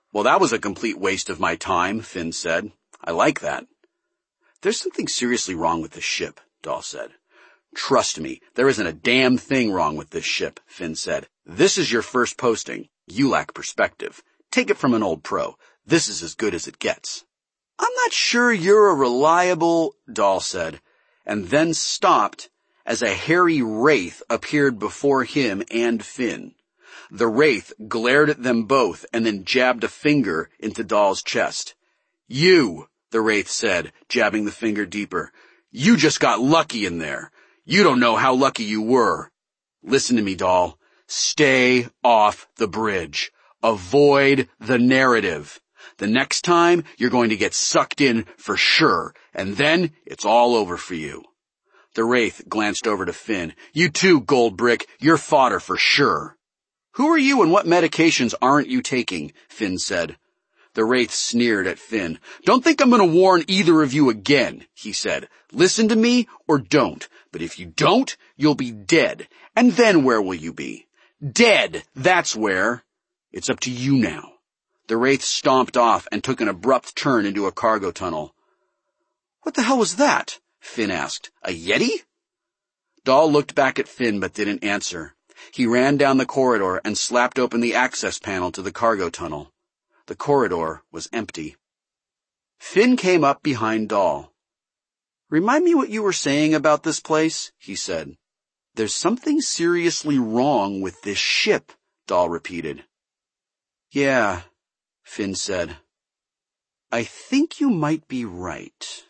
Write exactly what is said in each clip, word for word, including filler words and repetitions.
Well, that was a complete waste of my time, Finn said. I like that. There's something seriously wrong with this ship, Dahl said. Trust me, there isn't a damn thing wrong with this ship, Finn said. This is your first posting. You lack perspective. Take it from an old pro. This is as good as it gets. I'm not sure you're a reliable, Dahl said, and then stopped as a hairy wraith appeared before him and Finn. The wraith glared at them both and then jabbed a finger into Dahl's chest. You, the wraith said, jabbing the finger deeper. You just got lucky in there. You don't know how lucky you were. Listen to me, Dahl. Stay off the bridge. Avoid the narrative. The next time, you're going to get sucked in for sure, and then it's all over for you. The wraith glanced over to Finn. You too, Goldbrick. You're fodder for sure. Who are you and what medications aren't you taking? Finn said. The wraith sneered at Finn. Don't think I'm going to warn either of you again, he said. Listen to me or don't. But if you don't, you'll be dead. And then where will you be? Dead, that's where. It's up to you now. The wraith stomped off and took an abrupt turn into a cargo tunnel. What the hell was that? Finn asked. A Yeti? Dahl looked back at Finn but didn't answer. He ran down the corridor and slapped open the access panel to the cargo tunnel. The corridor was empty. Finn came up behind Dahl. Remind me what you were saying about this place, he said. There's something seriously wrong with this ship, Dahl repeated. Yeah, Finn said. I think you might be right.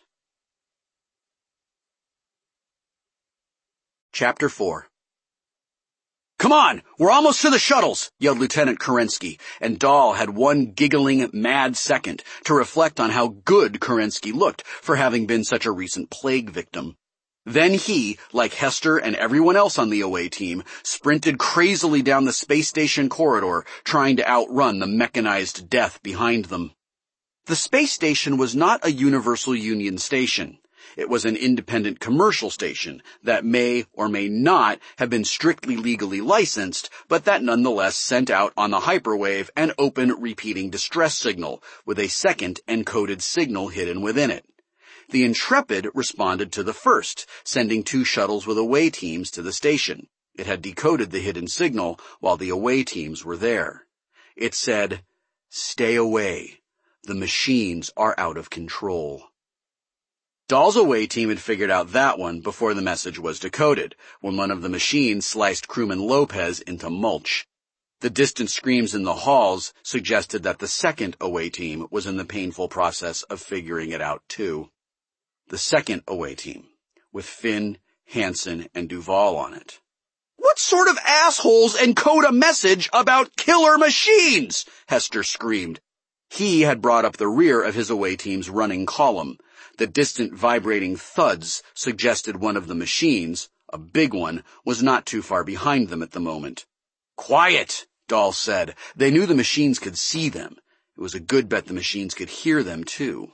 Chapter four. Come on, we're almost to the shuttles, yelled Lieutenant Kerensky, and Dahl had one giggling, mad second to reflect on how good Kerensky looked for having been such a recent plague victim. Then he, like Hester and everyone else on the away team, sprinted crazily down the space station corridor, trying to outrun the mechanized death behind them. The space station was not a Universal Union station. It was an independent commercial station that may or may not have been strictly legally licensed, but that nonetheless sent out on the hyperwave an open repeating distress signal with a second encoded signal hidden within it. The Intrepid responded to the first, sending two shuttles with away teams to the station. It had decoded the hidden signal while the away teams were there. It said, "Stay away. The machines are out of control." Dahl's away team had figured out that one before the message was decoded, when one of the machines sliced crewman Lopez into mulch. The distant screams in the halls suggested that the second away team was in the painful process of figuring it out too. The second away team, with Finn, Hansen, and Duval on it. What sort of assholes encode a message about killer machines? Hester screamed. He had brought up the rear of his away team's running column. The distant vibrating thuds suggested one of the machines, a big one, was not too far behind them at the moment. Quiet, Dahl said. They knew the machines could see them. It was a good bet the machines could hear them, too.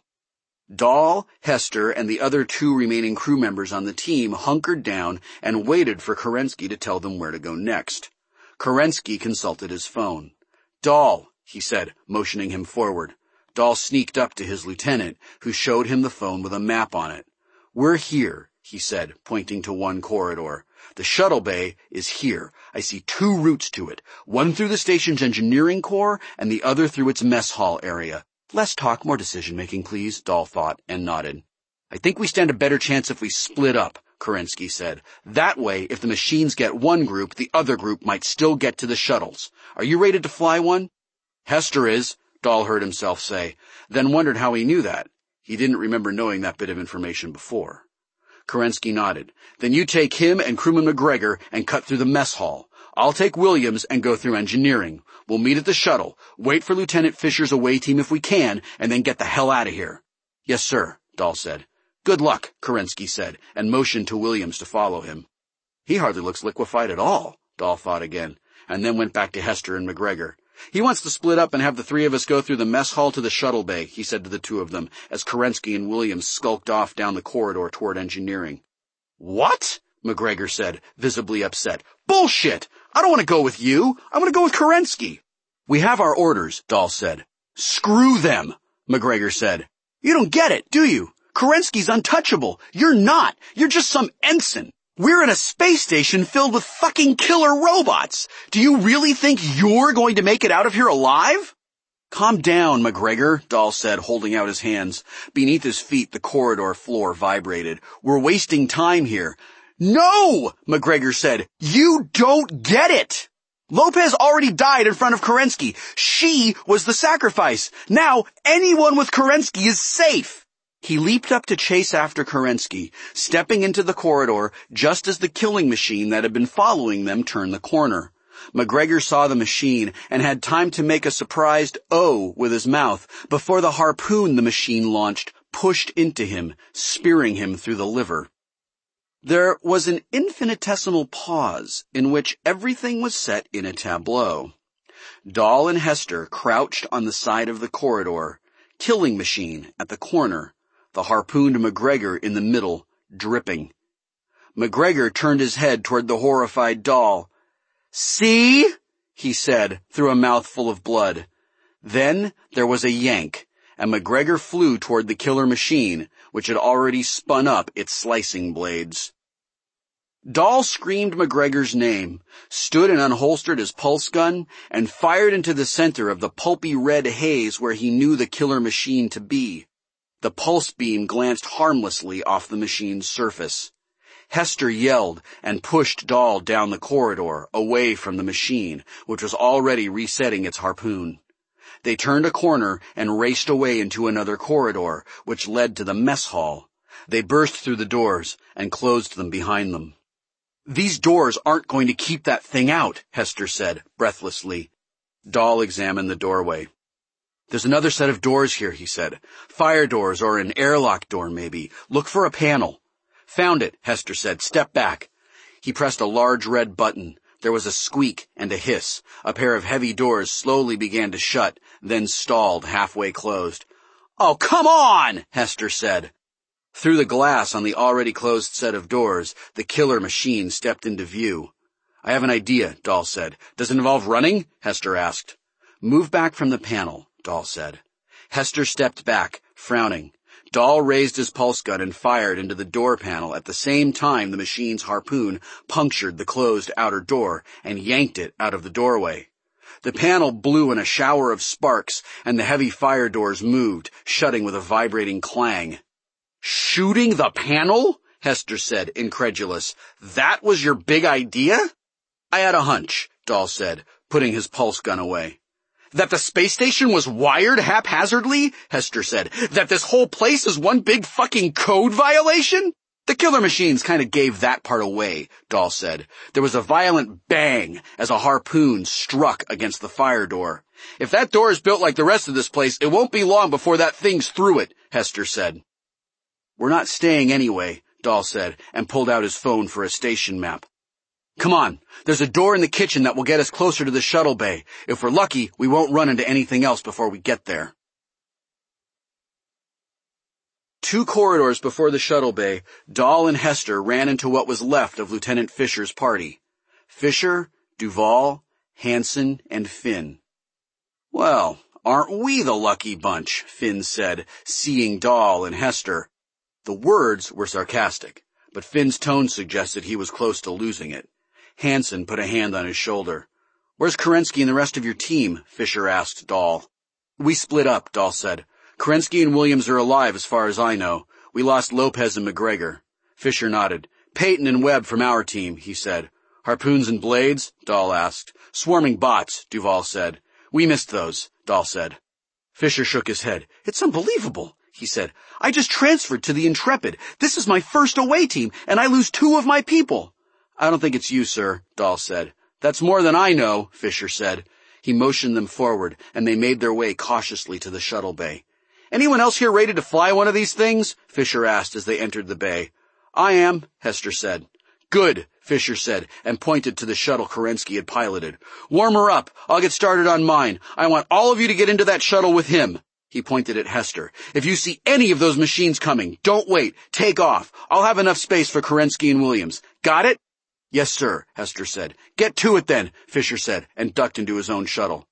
Dahl, Hester, and the other two remaining crew members on the team hunkered down and waited for Kerensky to tell them where to go next. Kerensky consulted his phone. Dahl, he said, motioning him forward. Dahl sneaked up to his lieutenant, who showed him the phone with a map on it. We're here, he said, pointing to one corridor. The shuttle bay is here. I see two routes to it, one through the station's engineering core and the other through its mess hall area. Less talk, more decision-making, please, Dahl thought, and nodded. I think we stand a better chance if we split up, Kerensky said. That way, if the machines get one group, the other group might still get to the shuttles. Are you rated to fly one? Hester is, Dahl heard himself say, then wondered how he knew that. He didn't remember knowing that bit of information before. Kerensky nodded. Then you take him and crewman McGregor and cut through the mess hall. I'll take Williams and go through engineering. We'll meet at the shuttle, wait for Lieutenant Fisher's away team if we can, and then get the hell out of here. Yes, sir, Dahl said. Good luck, Kerensky said, and motioned to Williams to follow him. He hardly looks liquefied at all, Dahl thought again, and then went back to Hester and McGregor. He wants to split up and have the three of us go through the mess hall to the shuttle bay, he said to the two of them, as Kerensky and Williams skulked off down the corridor toward engineering. What? McGregor said, visibly upset. Bullshit! I don't want to go with you. I want to go with Kerensky. We have our orders, Dahl said. Screw them, McGregor said. You don't get it, do you? Kerensky's untouchable. You're not. You're just some ensign. We're in a space station filled with fucking killer robots. Do you really think you're going to make it out of here alive? Calm down, McGregor, Dahl said, holding out his hands. Beneath his feet, the corridor floor vibrated. We're wasting time here. No, McGregor said. You don't get it. Lopez already died in front of Kerensky. She was the sacrifice. Now anyone with Kerensky is safe. He leaped up to chase after Kerensky, stepping into the corridor just as the killing machine that had been following them turned the corner. McGregor saw the machine and had time to make a surprised O with his mouth before the harpoon the machine launched pushed into him, spearing him through the liver. There was an infinitesimal pause in which everything was set in a tableau. Dahl and Hester crouched on the side of the corridor, killing machine at the corner, the harpooned McGregor in the middle, dripping. McGregor turned his head toward the horrified Dahl. See? He said, through a mouthful of blood. Then there was a yank, and McGregor flew toward the killer machine, which had already spun up its slicing blades. Dahl screamed McGregor's name, stood and unholstered his pulse gun, and fired into the center of the pulpy red haze where he knew the killer machine to be. The pulse beam glanced harmlessly off the machine's surface. Hester yelled and pushed Dahl down the corridor, away from the machine, which was already resetting its harpoon. They turned a corner and raced away into another corridor, which led to the mess hall. They burst through the doors and closed them behind them. These doors aren't going to keep that thing out, Hester said, breathlessly. Dahl examined the doorway. There's another set of doors here, he said. Fire doors or an airlock door, maybe. Look for a panel. Found it, Hester said. Step back. He pressed a large red button. There was a squeak and a hiss. A pair of heavy doors slowly began to shut, then stalled halfway closed. Oh, come on, Hester said. Through the glass on the already closed set of doors, the killer machine stepped into view. I have an idea, Dahl said. Does it involve running? Hester asked. Move back from the panel, Dahl said. Hester stepped back, frowning. Dahl raised his pulse gun and fired into the door panel at the same time the machine's harpoon punctured the closed outer door and yanked it out of the doorway. The panel blew in a shower of sparks, and the heavy fire doors moved, shutting with a vibrating clang. Shooting the panel? Hester said, incredulous. That was your big idea? I had a hunch, Dahl said, putting his pulse gun away. That the space station was wired haphazardly? Hester said. That this whole place is one big fucking code violation? The killer machines kind of gave that part away, Dahl said. There was a violent bang as a harpoon struck against the fire door. If that door is built like the rest of this place, it won't be long before that thing's through it, Hester said. We're not staying anyway, Dahl said, and pulled out his phone for a station map. Come on, there's a door in the kitchen that will get us closer to the shuttle bay. If we're lucky, we won't run into anything else before we get there. Two corridors before the shuttle bay, Dahl and Hester ran into what was left of Lieutenant Fisher's party. Fisher, Duvall, Hansen, and Finn. Well, aren't we the lucky bunch, Finn said, seeing Dahl and Hester. The words were sarcastic, but Finn's tone suggested he was close to losing it. Hansen put a hand on his shoulder. Where's Kerensky and the rest of your team? Fisher asked Dahl. We split up, Dahl said. Kerensky and Williams are alive as far as I know. We lost Lopez and McGregor. Fisher nodded. Peyton and Webb from our team, he said. Harpoons and blades? Dahl asked. Swarming bots, Duvall said. We missed those, Dahl said. Fisher shook his head. It's unbelievable, he said. I just transferred to the Intrepid. This is my first away team, and I lose two of my people. I don't think it's you, sir, Dahl said. That's more than I know, Fisher said. He motioned them forward, and they made their way cautiously to the shuttle bay. Anyone else here ready to fly one of these things? Fisher asked as they entered the bay. I am, Hester said. Good, Fisher said, and pointed to the shuttle Kerensky had piloted. Warm her up. I'll get started on mine. I want all of you to get into that shuttle with him. He pointed at Hester. If you see any of those machines coming, don't wait. Take off. I'll have enough space for Kerensky and Williams. Got it? Yes, sir, Hester said. Get to it then, Fisher said, and ducked into his own shuttle.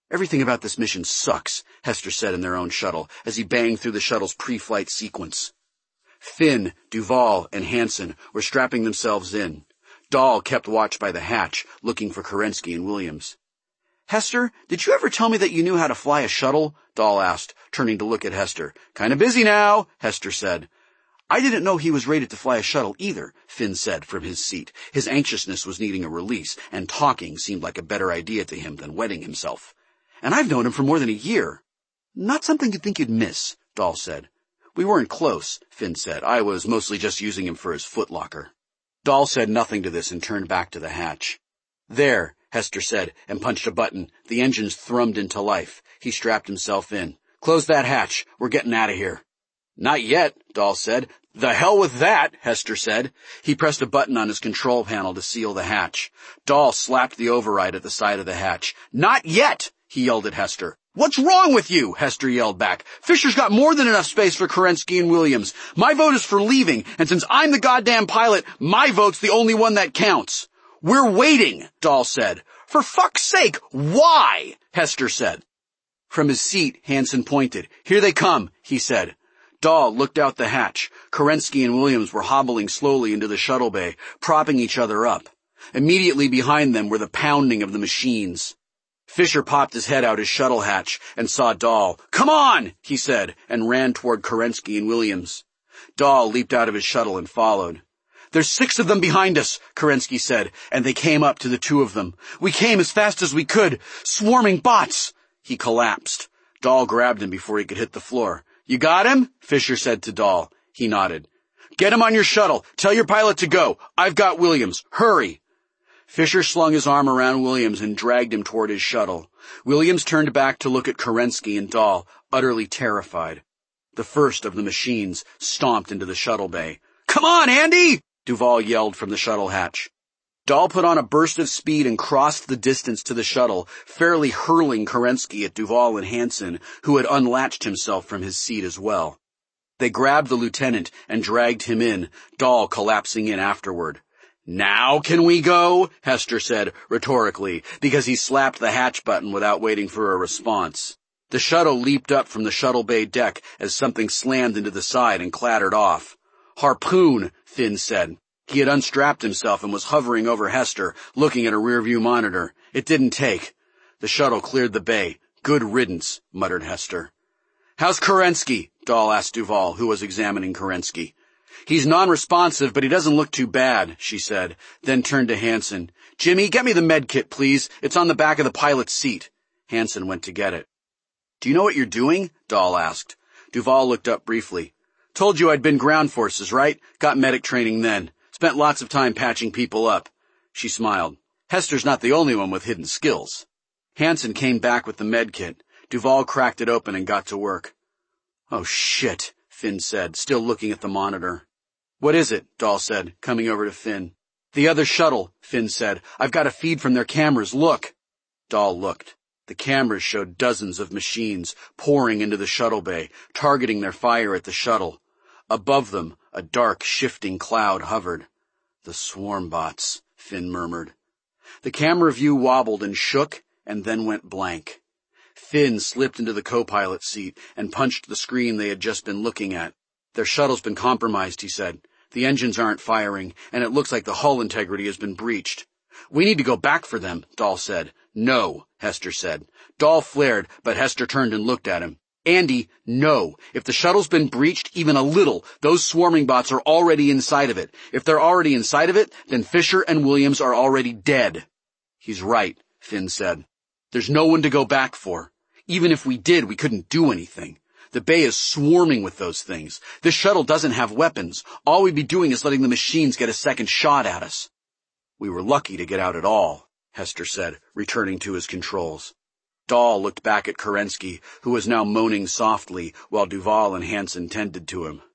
Everything about this mission sucks, Hester said in their own shuttle as he banged through the shuttle's pre-flight sequence. Finn, Duval, and Hansen were strapping themselves in. Dahl kept watch by the hatch, looking for Kerensky and Williams. Hester, did you ever tell me that you knew how to fly a shuttle? Dahl asked, turning to look at Hester. Kinda busy now, Hester said. I didn't know he was rated to fly a shuttle either, Finn said from his seat. His anxiousness was needing a release, and talking seemed like a better idea to him than wetting himself. And I've known him for more than a year. Not something you'd think you'd miss, Dahl said. We weren't close, Finn said. I was mostly just using him for his footlocker. Dahl said nothing to this and turned back to the hatch. There, Hester said, and punched a button. The engines thrummed into life. He strapped himself in. Close that hatch. We're getting out of here. Not yet, Dahl said. The hell with that, Hester said. He pressed a button on his control panel to seal the hatch. Dahl slapped the override at the side of the hatch. Not yet, he yelled at Hester. What's wrong with you? Hester yelled back. Fisher's got more than enough space for Kerensky and Williams. My vote is for leaving, and since I'm the goddamn pilot, my vote's the only one that counts. We're waiting, Dahl said. For fuck's sake, why? Hester said. From his seat, Hansen pointed. Here they come, he said. Dahl looked out the hatch. Kerensky and Williams were hobbling slowly into the shuttle bay, propping each other up. Immediately behind them were the pounding of the machines. Fisher popped his head out his shuttle hatch and saw Dahl. Come on, he said, and ran toward Kerensky and Williams. Dahl leaped out of his shuttle and followed. There's six of them behind us, Kerensky said, and they came up to the two of them. We came as fast as we could. Swarming bots. He collapsed. Dahl grabbed him before he could hit the floor. You got him? Fisher said to Dahl. He nodded. Get him on your shuttle. Tell your pilot to go. I've got Williams. Hurry. Fisher slung his arm around Williams and dragged him toward his shuttle. Williams turned back to look at Kerensky and Dahl, utterly terrified. The first of the machines stomped into the shuttle bay. Come on, Andy! Duval yelled from the shuttle hatch. Dahl put on a burst of speed and crossed the distance to the shuttle, fairly hurling Kerensky at Duval and Hansen, who had unlatched himself from his seat as well. They grabbed the lieutenant and dragged him in, Dahl collapsing in afterward. Now can we go? Hester said, rhetorically, because he slapped the hatch button without waiting for a response. The shuttle leaped up from the shuttle bay deck as something slammed into the side and clattered off. Harpoon, Finn said. He had unstrapped himself and was hovering over Hester, looking at a rearview monitor. It didn't take. The shuttle cleared the bay. Good riddance, muttered Hester. How's Kerensky? Dahl asked Duval, who was examining Kerensky. He's non-responsive, but he doesn't look too bad, she said, then turned to Hansen. Jimmy, get me the med kit, please. It's on the back of the pilot's seat. Hansen went to get it. Do you know what you're doing? Dahl asked. Duval looked up briefly. Told you I'd been ground forces, right? Got medic training then. Spent lots of time patching people up. She smiled. Hester's not the only one with hidden skills. Hansen came back with the med kit. Duval cracked it open and got to work. Oh, shit, Finn said, still looking at the monitor. What is it? Dahl said, coming over to Finn. The other shuttle, Finn said. I've got a feed from their cameras. Look. Dahl looked. The cameras showed dozens of machines pouring into the shuttle bay, targeting their fire at the shuttle. Above them, a dark, shifting cloud hovered. The swarm bots, Finn murmured. The camera view wobbled and shook and then went blank. Finn slipped into the co-pilot seat and punched the screen they had just been looking at. Their shuttle's been compromised, he said. The engines aren't firing, and it looks like the hull integrity has been breached. We need to go back for them, Dahl said. No, Hester said. Dahl flared, but Hester turned and looked at him. Andy, no. If the shuttle's been breached even a little, those swarming bots are already inside of it. If they're already inside of it, then Fisher and Williams are already dead. He's right, Finn said. There's no one to go back for. Even if we did, we couldn't do anything. The bay is swarming with those things. This shuttle doesn't have weapons. All we'd be doing is letting the machines get a second shot at us. We were lucky to get out at all, Hester said, returning to his controls. Dahl looked back at Kerensky, who was now moaning softly while Duval and Hansen tended to him.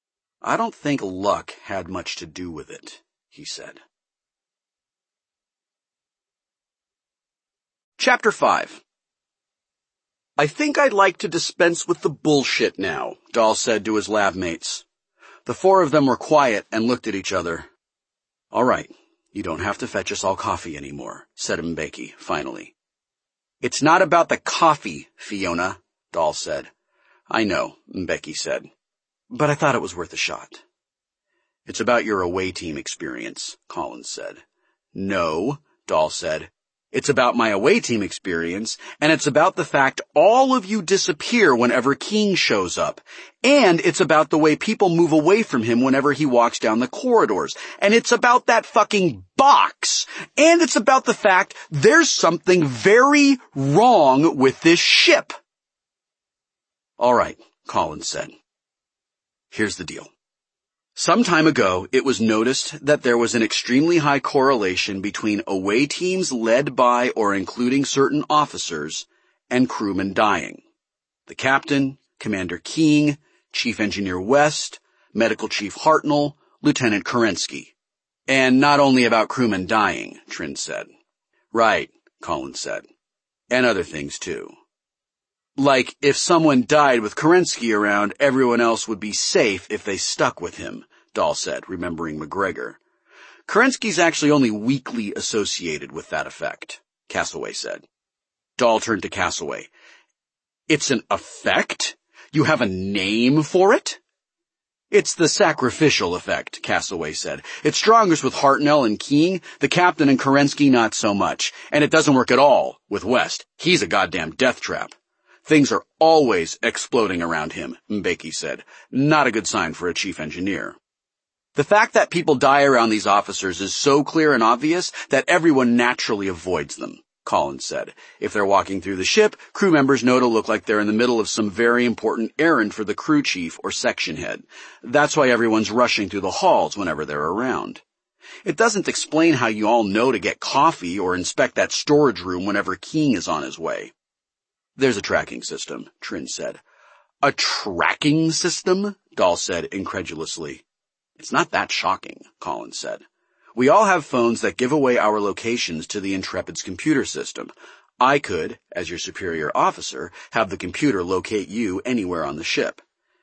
I don't think luck had much to do with it, he said. Chapter five. I think I'd like to dispense with the bullshit now, Dahl said to his lab mates. The four of them were quiet and looked at each other. All right, you don't have to fetch us all coffee anymore, said Mbeki, finally. It's not about the coffee, Fiona, Dahl said. I know, Becky said, but I thought it was worth a shot. It's about your away team experience, Collins said. No, Dahl said. It's about my away team experience, and it's about the fact all of you disappear whenever King shows up. And it's about the way people move away from him whenever he walks down the corridors. And it's about that fucking box. And it's about the fact there's something very wrong with this ship. All right, Collins said. Here's the deal. Some time ago, it was noticed that there was an extremely high correlation between away teams led by or including certain officers and crewmen dying. The captain, Commander King, Chief Engineer West, Medical Chief Hartnell, Lieutenant Kerensky. And not only about crewmen dying, Trin said. Right, Collins said. And other things too. Like, if someone died with Kerensky around, everyone else would be safe if they stuck with him, Dahl said, remembering McGregor. Kerensky's actually only weakly associated with that effect, Castaway said. Dahl turned to Castaway. It's an effect? You have a name for it? It's the sacrificial effect, Castaway said. It's strongest with Hartnell and King, the captain and Kerensky not so much. And it doesn't work at all with West. He's a goddamn death trap. Things are always exploding around him, Mbeki said. Not a good sign for a chief engineer. The fact that people die around these officers is so clear and obvious that everyone naturally avoids them, Collins said. If they're walking through the ship, crew members know to look like they're in the middle of some very important errand for the crew chief or section head. That's why everyone's rushing through the halls whenever they're around. It doesn't explain how you all know to get coffee or inspect that storage room whenever King is on his way. There's a tracking system, Trin said. A tracking system? Dahl said incredulously. It's not that shocking, Collins said. We all have phones that give away our locations to the Intrepid's computer system. I could, as your superior officer, have the computer locate you anywhere on the ship.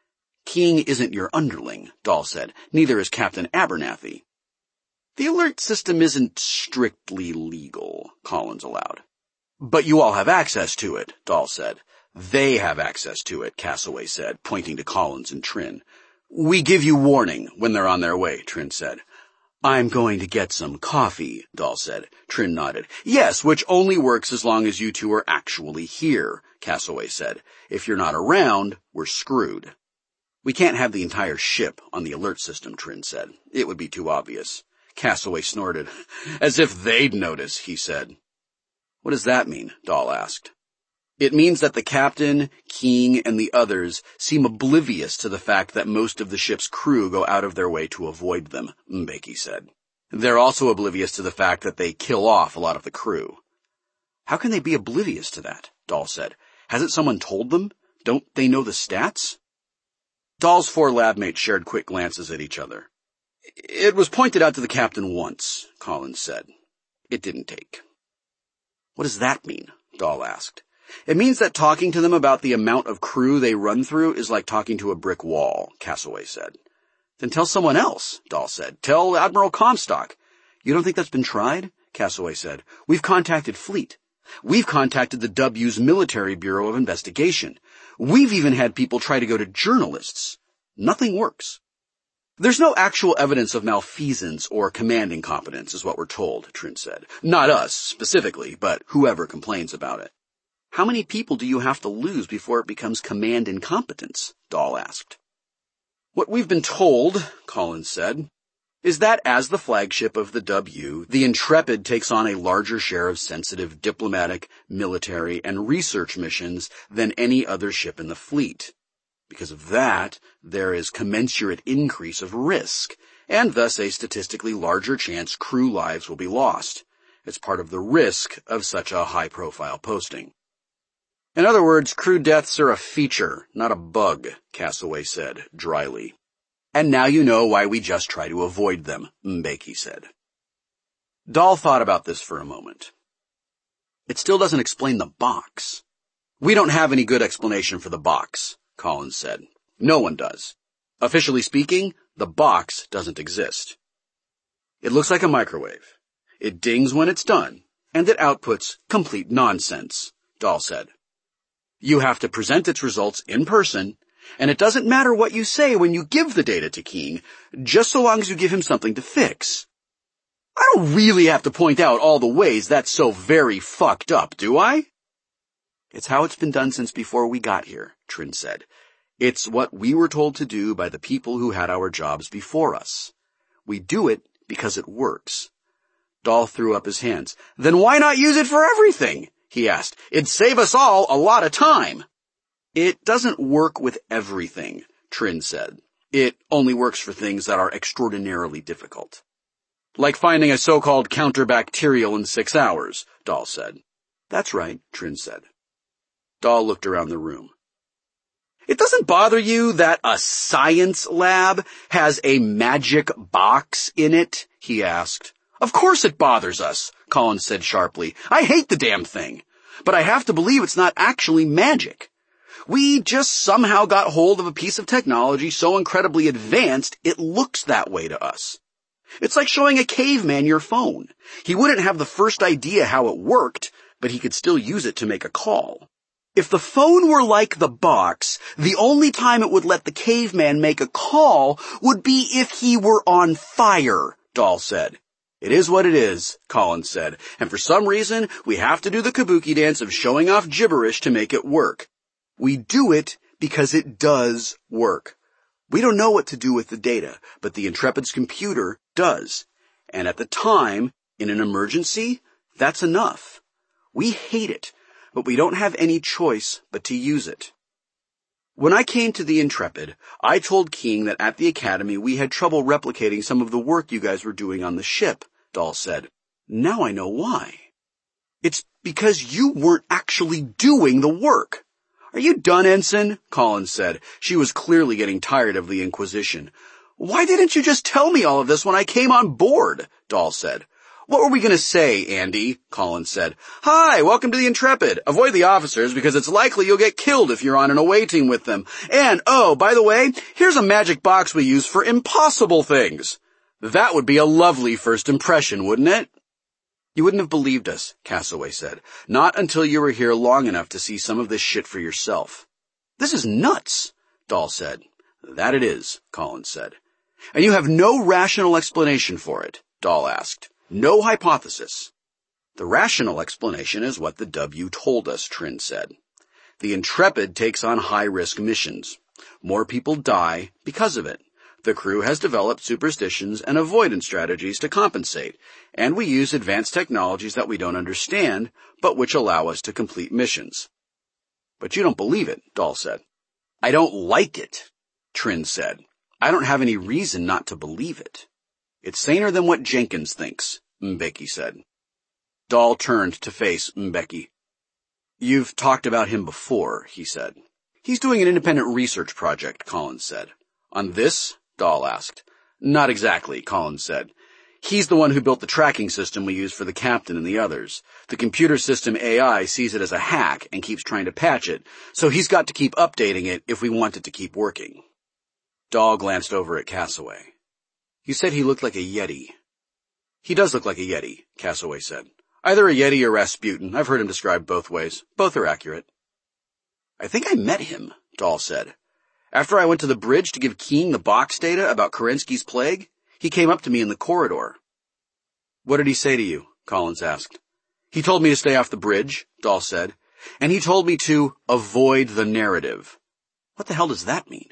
King isn't your underling, Dahl said. Neither is Captain Abernathy. The alert system isn't strictly legal, Collins allowed. But you all have access to it, Dahl said. They have access to it, Castaway said, pointing to Collins and Trin. We give you warning when they're on their way, Trin said. I'm going to get some coffee, Dahl said. Trin nodded. Yes, which only works as long as you two are actually here, Castaway said. If you're not around, we're screwed. We can't have the entire ship on the alert system, Trin said. It would be too obvious. Castaway snorted. As if they'd notice, he said. What does that mean? Dahl asked. It means that the captain, King, and the others seem oblivious to the fact that most of the ship's crew go out of their way to avoid them, Mbeki said. They're also oblivious to the fact that they kill off a lot of the crew. How can they be oblivious to that? Dahl said. Hasn't someone told them? Don't they know the stats? Dahl's four lab mates shared quick glances at each other. It was pointed out to the captain once, Collins said. It didn't take. What does that mean? Dahl asked. It means that talking to them about the amount of crew they run through is like talking to a brick wall, Castaway said. Then tell someone else, Dahl said. Tell Admiral Comstock. You don't think that's been tried? Castaway said. We've contacted Fleet. We've contacted the W's Military Bureau of Investigation. We've even had people try to go to journalists. Nothing works. There's no actual evidence of malfeasance or command incompetence, is what we're told, Trin said. Not us, specifically, but whoever complains about it. How many people do you have to lose before it becomes command incompetence? Dahl asked. What we've been told, Collins said, is that as the flagship of the W, the Intrepid takes on a larger share of sensitive diplomatic, military, and research missions than any other ship in the fleet. Because of that, there is commensurate increase of risk, and thus a statistically larger chance crew lives will be lost. It's part of the risk of such a high-profile posting. In other words, crew deaths are a feature, not a bug, Castaway said, dryly. And now you know why we just try to avoid them, Mbeki said. Dahl thought about this for a moment. It still doesn't explain the box. We don't have any good explanation for the box, Collins said. No one does. Officially speaking, the box doesn't exist. It looks like a microwave. It dings when it's done, and it outputs complete nonsense, Dahl said. You have to present its results in person, and it doesn't matter what you say when you give the data to King, just so long as you give him something to fix. I don't really have to point out all the ways that's so very fucked up, do I? It's how it's been done since before we got here, Trin said. It's what we were told to do by the people who had our jobs before us. We do it because it works. Dahl threw up his hands. Then why not use it for everything? He asked. It'd save us all a lot of time. It doesn't work with everything, Trin said. It only works for things that are extraordinarily difficult. Like finding a so-called counterbacterial in six hours, Dahl said. That's right, Trin said. Dahl looked around the room. It doesn't bother you that a science lab has a magic box in it? He asked. Of course it bothers us, Collins said sharply. I hate the damn thing. But I have to believe it's not actually magic. We just somehow got hold of a piece of technology so incredibly advanced it looks that way to us. It's like showing a caveman your phone. He wouldn't have the first idea how it worked, but he could still use it to make a call. If the phone were like the box, the only time it would let the caveman make a call would be if he were on fire, Dahl said. It is what it is, Collins said, and for some reason we have to do the kabuki dance of showing off gibberish to make it work. We do it because it does work. We don't know what to do with the data, but the Intrepid's computer does. And at the time, in an emergency, that's enough. We hate it, but we don't have any choice but to use it. When I came to the Intrepid, I told King that at the Academy we had trouble replicating some of the work you guys were doing on the ship, Dahl said. Now I know why. It's because you weren't actually doing the work. Are you done, Ensign? Collins said. She was clearly getting tired of the Inquisition. Why didn't you just tell me all of this when I came on board? Dahl said. What were we going to say, Andy? Collins said. Hi, welcome to the Intrepid. Avoid the officers because it's likely you'll get killed if you're on an away team with them. And, oh, by the way, here's a magic box we use for impossible things. That would be a lovely first impression, wouldn't it? You wouldn't have believed us, Castaway said. Not until you were here long enough to see some of this shit for yourself. This is nuts, Dahl said. That it is, Collins said. And you have no rational explanation for it, Dahl asked. No hypothesis. The rational explanation is what the W told us, Trin said. The Intrepid takes on high-risk missions. More people die because of it. The crew has developed superstitions and avoidance strategies to compensate, and we use advanced technologies that we don't understand, but which allow us to complete missions. But you don't believe it, Dahl said. I don't like it, Trin said. I don't have any reason not to believe it. It's saner than what Jenkins thinks, Mbeki said. Dahl turned to face Mbeki. You've talked about him before, he said. He's doing an independent research project, Collins said. On this? Dahl asked. Not exactly, Collins said. He's the one who built the tracking system we use for the captain and the others. The computer system A I sees it as a hack and keeps trying to patch it, so he's got to keep updating it if we want it to keep working. Dahl glanced over at Castaway. You said he looked like a Yeti. He does look like a Yeti, Castaway said. Either a Yeti or Rasputin. I've heard him described both ways. Both are accurate. I think I met him, Dahl said. After I went to the bridge to give Keen the box data about Kerensky's plague, he came up to me in the corridor. What did he say to you? Collins asked. He told me to stay off the bridge, Dahl said, and he told me to avoid the narrative. What the hell does that mean?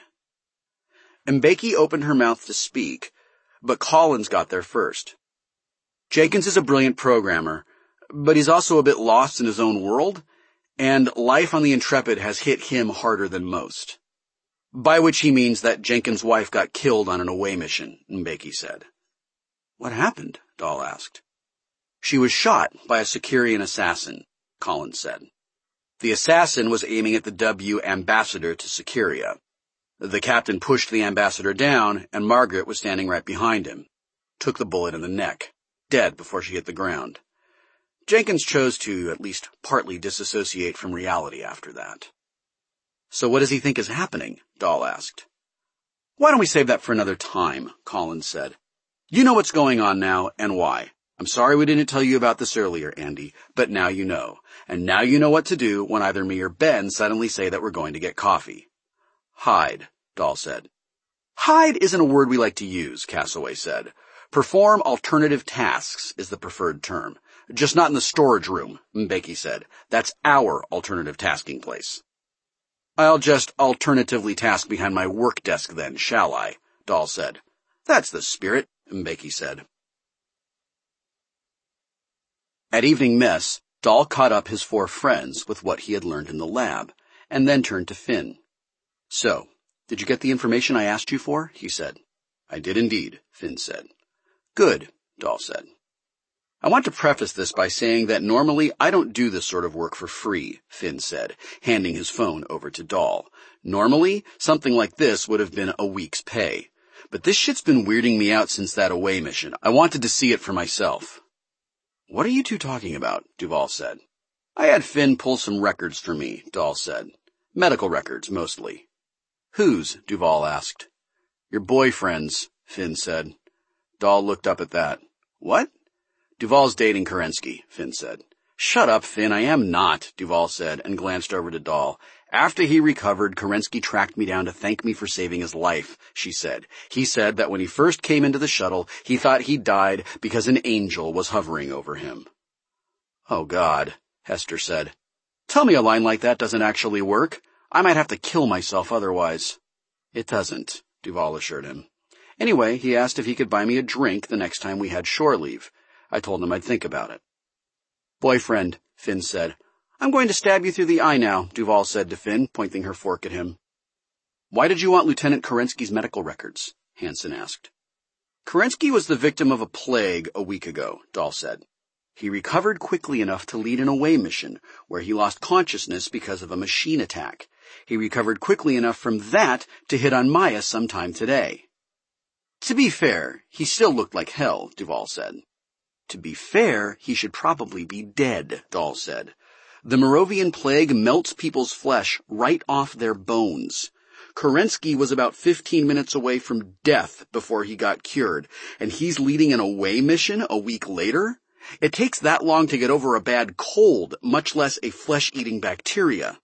Mbeki opened her mouth to speak, but Collins got there first. Jenkins is a brilliant programmer, but he's also a bit lost in his own world, and life on the Intrepid has hit him harder than most. By which he means that Jenkins' wife got killed on an away mission, Mbeki said. What happened? Dahl asked. She was shot by a Securian assassin, Collins said. The assassin was aiming at the W ambassador to Securia. The captain pushed the ambassador down, and Margaret was standing right behind him. Took the bullet in the neck, dead before she hit the ground. Jenkins chose to at least partly disassociate from reality after that. So what does he think is happening? Dahl asked. Why don't we save that for another time? Collins said. You know what's going on now and why. I'm sorry we didn't tell you about this earlier, Andy, but now you know. And now you know what to do when either me or Ben suddenly say that we're going to get coffee. Hide, Dahl said. Hide isn't a word we like to use, Castaway said. Perform alternative tasks is the preferred term. Just not in the storage room, Mbeki said. That's our alternative tasking place. I'll just alternatively task behind my work desk then, shall I? Dahl said. That's the spirit, Mbeki said. At evening mess, Dahl caught up his four friends with what he had learned in the lab, and then turned to Finn. So, did you get the information I asked you for? He said. I did indeed, Finn said. Good, Dahl said. I want to preface this by saying that normally I don't do this sort of work for free, Finn said, handing his phone over to Dahl. Normally, something like this would have been a week's pay. But this shit's been weirding me out since that away mission. I wanted to see it for myself. What are you two talking about? Duvall said. I had Finn pull some records for me, Dahl said. Medical records, mostly. Whose? Duvall asked. Your boyfriend's, Finn said. Dahl looked up at that. What? Duvall's dating Kerensky, Finn said. Shut up, Finn, I am not, Duvall said, and glanced over to Dahl. After he recovered, Kerensky tracked me down to thank me for saving his life, she said. He said that when he first came into the shuttle, he thought he died because an angel was hovering over him. Oh, God, Hester said. Tell me a line like that doesn't actually work. I might have to kill myself otherwise. It doesn't, Duvall assured him. Anyway, he asked if he could buy me a drink the next time we had shore leave. I told him I'd think about it. Boyfriend, Finn said. I'm going to stab you through the eye now, Duvall said to Finn, pointing her fork at him. Why did you want Lieutenant Kerensky's medical records? Hansen asked. Kerensky was the victim of a plague a week ago, Dahl said. He recovered quickly enough to lead an away mission, where he lost consciousness because of a machine attack. He recovered quickly enough from that to hit on Maya sometime today. To be fair, he still looked like hell, Duvall said. To be fair, he should probably be dead, Dahl said. The Moravian plague melts people's flesh right off their bones. Kerensky was about fifteen minutes away from death before he got cured, and he's leading an away mission a week later? It takes that long to get over a bad cold, much less a flesh-eating bacteria.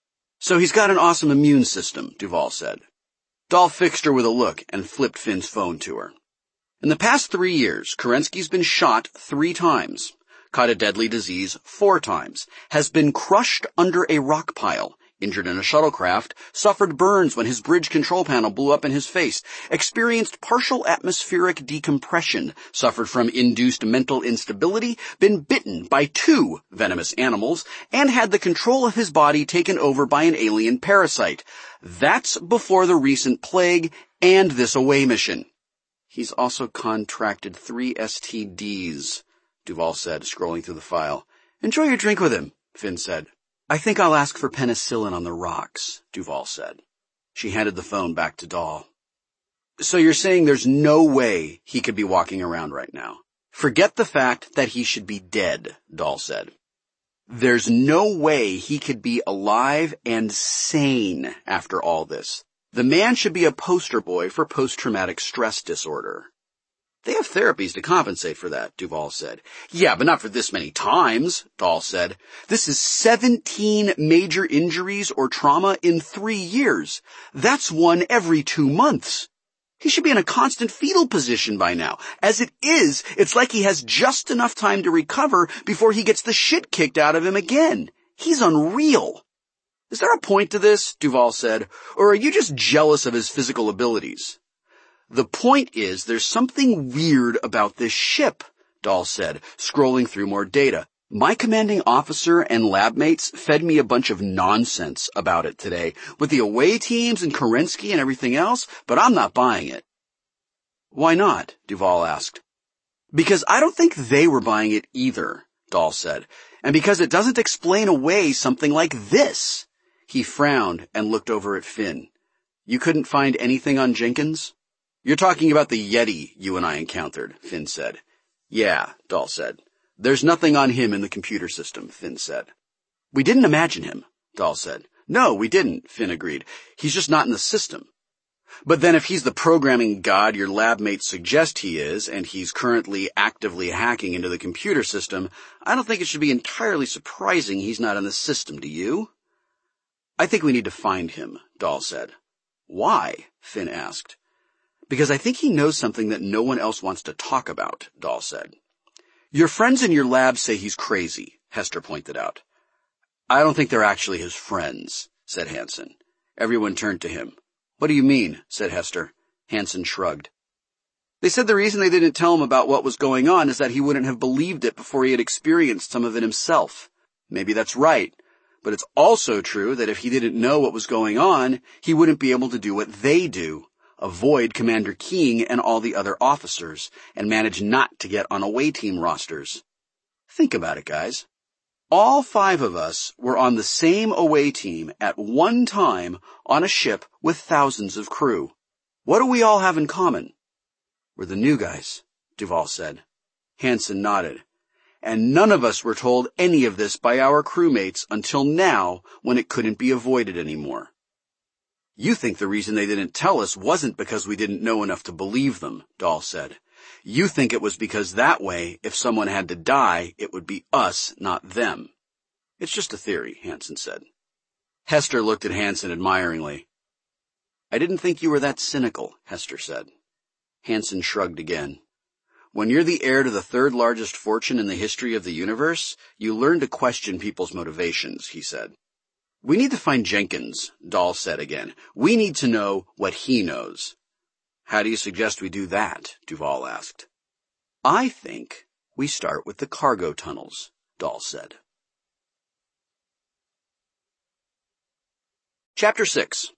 So he's got an awesome immune system, Duvall said. Dahl fixed her with a look and flipped Finn's phone to her. In the past three years, Kerensky's been shot three times, caught a deadly disease four times, has been crushed under a rock pile, injured in a shuttlecraft, suffered burns when his bridge control panel blew up in his face, experienced partial atmospheric decompression, suffered from induced mental instability, been bitten by two venomous animals, and had the control of his body taken over by an alien parasite. That's before the recent plague and this away mission. He's also contracted three S T Ds, Duvall said, scrolling through the file. Enjoy your drink with him, Finn said. I think I'll ask for penicillin on the rocks, Duvall said. She handed the phone back to Dahl. So you're saying there's no way he could be walking around right now? Forget the fact that he should be dead, Dahl said. There's no way he could be alive and sane after all this. The man should be a poster boy for post-traumatic stress disorder. They have therapies to compensate for that, Duvall said. Yeah, but not for this many times, Dahl said. This is seventeen major injuries or trauma in three years. That's one every two months. He should be in a constant fetal position by now. As it is, it's like he has just enough time to recover before he gets the shit kicked out of him again. He's unreal. Is there a point to this, Duvall said, or are you just jealous of his physical abilities? The point is there's something weird about this ship, Dahl said, scrolling through more data. My commanding officer and lab mates fed me a bunch of nonsense about it today, with the away teams and Kerensky and everything else, but I'm not buying it. Why not? Duvall asked. Because I don't think they were buying it either, Dahl said, and because it doesn't explain away something like this. He frowned and looked over at Finn. You couldn't find anything on Jenkins? You're talking about the Yeti you and I encountered, Finn said. Yeah, Dahl said. There's nothing on him in the computer system, Finn said. We didn't imagine him, Dahl said. No, we didn't, Finn agreed. He's just not in the system. But then if he's the programming god your lab mates suggest he is, and he's currently actively hacking into the computer system, I don't think it should be entirely surprising he's not in the system, do you? I think we need to find him, Dahl said. Why? Finn asked. Because I think he knows something that no one else wants to talk about, Dahl said. Your friends in your lab say he's crazy, Hester pointed out. I don't think they're actually his friends, said Hansen. Everyone turned to him. What do you mean? Said Hester. Hansen shrugged. They said the reason they didn't tell him about what was going on is that he wouldn't have believed it before he had experienced some of it himself. Maybe that's right, but it's also true that if he didn't know what was going on, he wouldn't be able to do what they do, avoid Commander King and all the other officers, and manage not to get on away team rosters. Think about it, guys. All five of us were on the same away team at one time on a ship with thousands of crew. What do we all have in common? We're the new guys, Duvall said. Hansen nodded. And none of us were told any of this by our crewmates until now, when it couldn't be avoided anymore. You think the reason they didn't tell us wasn't because we didn't know enough to believe them, Dahl said. You think it was because that way, if someone had to die, it would be us, not them. It's just a theory, Hansen said. Hester looked at Hansen admiringly. I didn't think you were that cynical, Hester said. Hansen shrugged again. When you're the heir to the third largest fortune in the history of the universe, you learn to question people's motivations, he said. We need to find Jenkins, Dahl said again. We need to know what he knows. How do you suggest we do that? Duvall asked. I think we start with the cargo tunnels, Dahl said. Chapter six.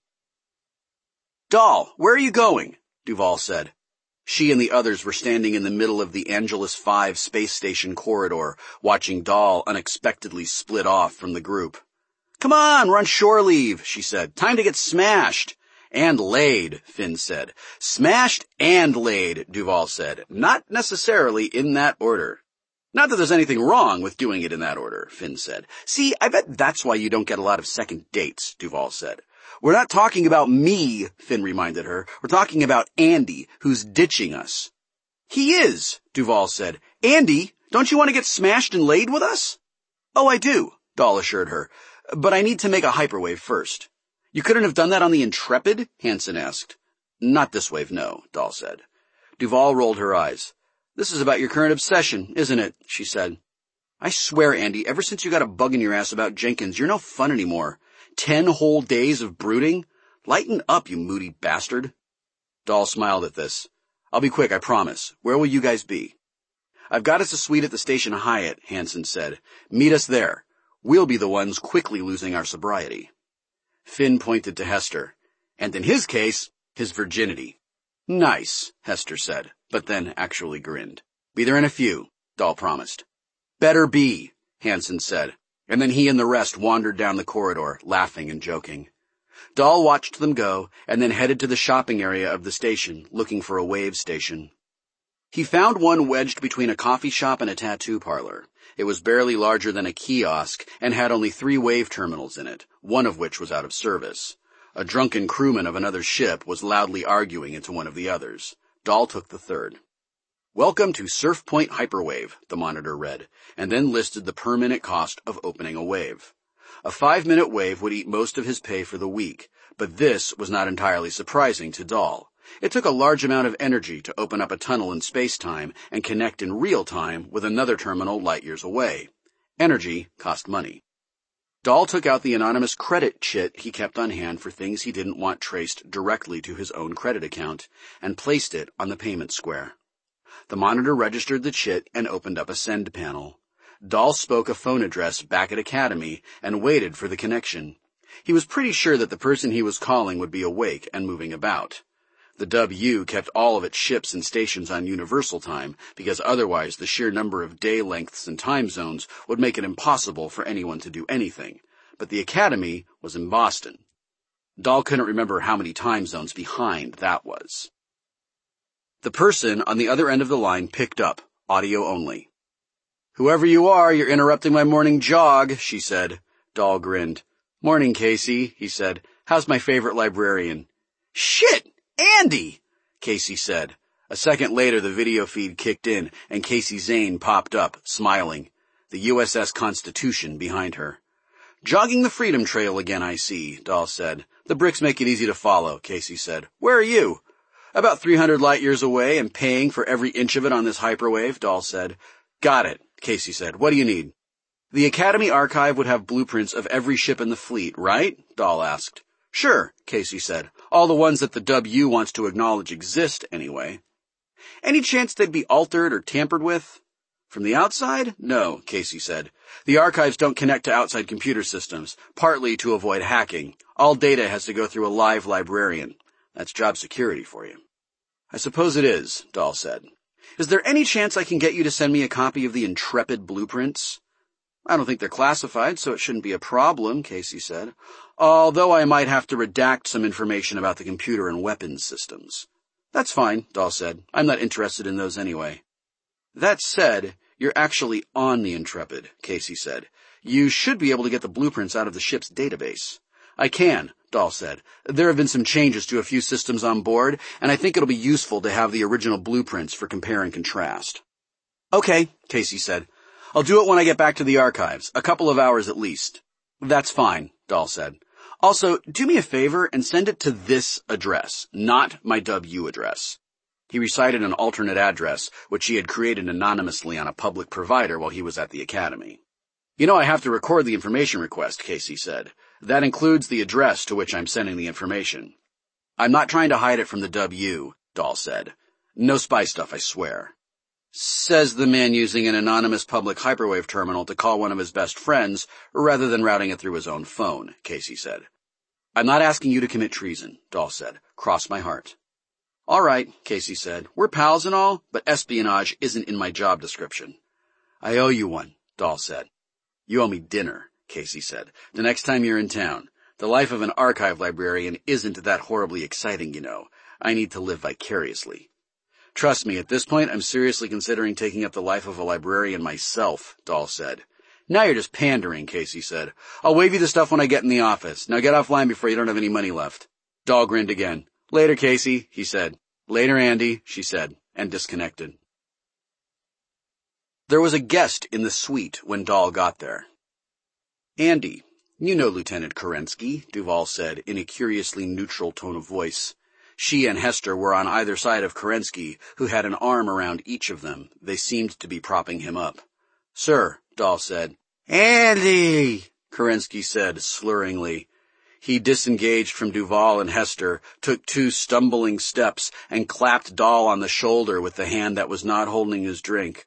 Dahl, where are you going? Duvall said. She and the others were standing in the middle of the Angelus five space station corridor, watching Dahl unexpectedly split off from the group. Come on, we're on shore leave, she said. Time to get smashed. And laid, Finn said. Smashed and laid, Duvall said. Not necessarily in that order. Not that there's anything wrong with doing it in that order, Finn said. See, I bet that's why you don't get a lot of second dates, Duvall said. We're not talking about me, Finn reminded her. We're talking about Andy, who's ditching us. He is, Duvall said. Andy, don't you want to get smashed and laid with us? Oh, I do, Dahl assured her. But I need to make a hyperwave first. You couldn't have done that on the Intrepid? Hansen asked. Not this wave, no, Dahl said. Duvall rolled her eyes. This is about your current obsession, isn't it? She said. I swear, Andy, ever since you got a bug in your ass about Jenkins, you're no fun anymore. Ten whole days of brooding? Lighten up, you moody bastard. Dahl smiled at this. I'll be quick, I promise. Where will you guys be? I've got us a suite at the station Hyatt, Hansen said. Meet us there. We'll be the ones quickly losing our sobriety. Finn pointed to Hester. And in his case, his virginity. Nice, Hester said, but then actually grinned. Be there in a few, Dahl promised. Better be, Hansen said, and then he and the rest wandered down the corridor, laughing and joking. Dahl watched them go, and then headed to the shopping area of the station, looking for a wave station. He found one wedged between a coffee shop and a tattoo parlor. It was barely larger than a kiosk and had only three wave terminals in it, one of which was out of service. A drunken crewman of another ship was loudly arguing into one of the others. Dahl took the third. Welcome to Surf Point Hyperwave, the monitor read, and then listed the per-minute cost of opening a wave. A five-minute wave would eat most of his pay for the week, but this was not entirely surprising to Dahl. It took a large amount of energy to open up a tunnel in space-time and connect in real time with another terminal light years away. Energy cost money. Dahl took out the anonymous credit chit he kept on hand for things he didn't want traced directly to his own credit account and placed it on the payment square. The monitor registered the chit and opened up a send panel. Dahl spoke a phone address back at Academy and waited for the connection. He was pretty sure that the person he was calling would be awake and moving about. The W kept all of its ships and stations on universal time because otherwise the sheer number of day lengths and time zones would make it impossible for anyone to do anything. But the Academy was in Boston. Dahl couldn't remember how many time zones behind that was. The person on the other end of the line picked up, audio only. Whoever you are, you're interrupting my morning jog, she said. Dahl grinned. Morning, Casey, he said. How's my favorite librarian? Shit! Andy! Casey said. A second later, the video feed kicked in, and Casey Zane popped up, smiling, the U S S Constitution behind her. Jogging the Freedom Trail again, I see, Dahl said. The bricks make it easy to follow, Casey said. Where are you? About three hundred light years away and paying for every inch of it on this hyperwave, Dahl said. Got it, Casey said. What do you need? The Academy archive would have blueprints of every ship in the fleet, right? Dahl asked. Sure, Casey said. All the ones that the W wants to acknowledge exist, anyway. Any chance they'd be altered or tampered with? From the outside? No, Casey said. The archives don't connect to outside computer systems, partly to avoid hacking. All data has to go through a live librarian. That's job security for you. I suppose it is, Dahl said. Is there any chance I can get you to send me a copy of the Intrepid blueprints? I don't think they're classified, so it shouldn't be a problem, Casey said. Although I might have to redact some information about the computer and weapons systems. That's fine, Dahl said. I'm not interested in those anyway. That said, you're actually on the Intrepid, Casey said. You should be able to get the blueprints out of the ship's database. I can, Dahl said. There have been some changes to a few systems on board, and I think it'll be useful to have the original blueprints for compare and contrast. Okay, Casey said. I'll do it when I get back to the archives, a couple of hours at least. That's fine, Dahl said. Also, do me a favor and send it to this address, not my W address. He recited an alternate address, which he had created anonymously on a public provider while he was at the Academy. You know I have to record the information request, Casey said. That includes the address to which I'm sending the information. I'm not trying to hide it from the W, Dahl said. No spy stuff, I swear. Says the man using an anonymous public hyperwave terminal to call one of his best friends rather than routing it through his own phone, Casey said. I'm not asking you to commit treason, Dahl said. Cross my heart. All right, Casey said. We're pals and all, but espionage isn't in my job description. I owe you one, Dahl said. You owe me dinner, Casey said, the next time you're in town. The life of an archive librarian isn't that horribly exciting, you know. I need to live vicariously. Trust me, at this point, I'm seriously considering taking up the life of a librarian myself, Dahl said. Now you're just pandering, Casey said. I'll wave you the stuff when I get in the office. Now get offline before you don't have any money left. Dahl grinned again. Later, Casey, he said. Later, Andy, she said, and disconnected. There was a guest in the suite when Dahl got there. Andy, you know Lieutenant Kerensky, Duvall said in a curiously neutral tone of voice. She and Hester were on either side of Kerensky, who had an arm around each of them. They seemed to be propping him up. Sir, Dahl said. Andy, Kerensky said slurringly. He disengaged from Duvall and Hester, took two stumbling steps, and clapped Dahl on the shoulder with the hand that was not holding his drink.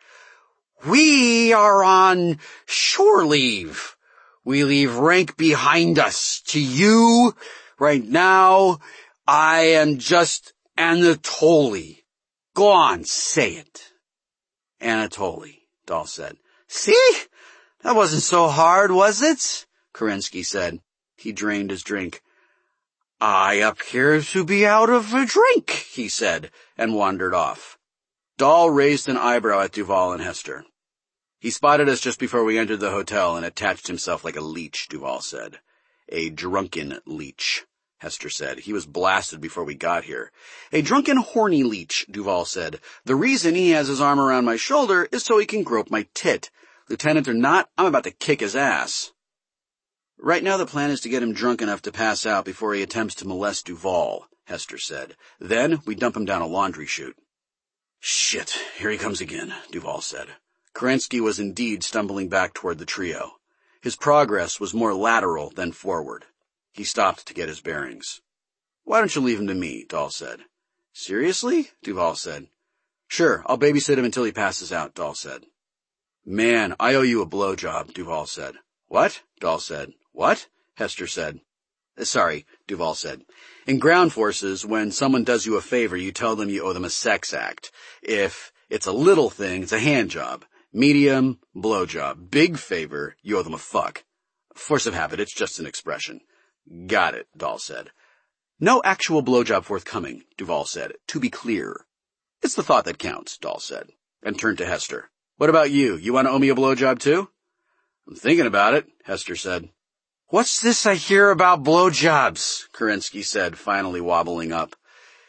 We are on shore leave. We leave rank behind us. To you, right now, I am just Anatoly. Go on, say it. Anatoly, Dahl said. See? That wasn't so hard, was it? Kerensky said. He drained his drink. I appear to be out of a drink, he said, and wandered off. Dahl raised an eyebrow at Duvall and Hester. He spotted us just before we entered the hotel and attached himself like a leech, Duvall said. A drunken leech, Hester said. He was blasted before we got here. A drunken, horny leech, Duvall said. The reason he has his arm around my shoulder is so he can grope my tit. Lieutenant or not, I'm about to kick his ass. Right now the plan is to get him drunk enough to pass out before he attempts to molest Duvall, Hester said. Then we dump him down a laundry chute. Shit, here he comes again, Duvall said. Kerensky was indeed stumbling back toward the trio. His progress was more lateral than forward. He stopped to get his bearings. Why don't you leave him to me, Dahl said. Seriously? Duvall said. Sure, I'll babysit him until he passes out, Dahl said. Man, I owe you a blowjob, Duvall said. What? Dahl said. What? Hester said. Sorry, Duvall said. In ground forces, when someone does you a favor, you tell them you owe them a sex act. If it's a little thing, it's a hand job. Medium, blowjob. Big favor, you owe them a fuck. Force of habit, it's just an expression. Got it, Dahl said. No actual blowjob forthcoming, Duvall said, to be clear. It's the thought that counts, Dahl said, and turned to Hester. What about you? You want to owe me a blowjob too? I'm thinking about it, Hester said. What's this I hear about blowjobs? Kerensky said, finally wobbling up.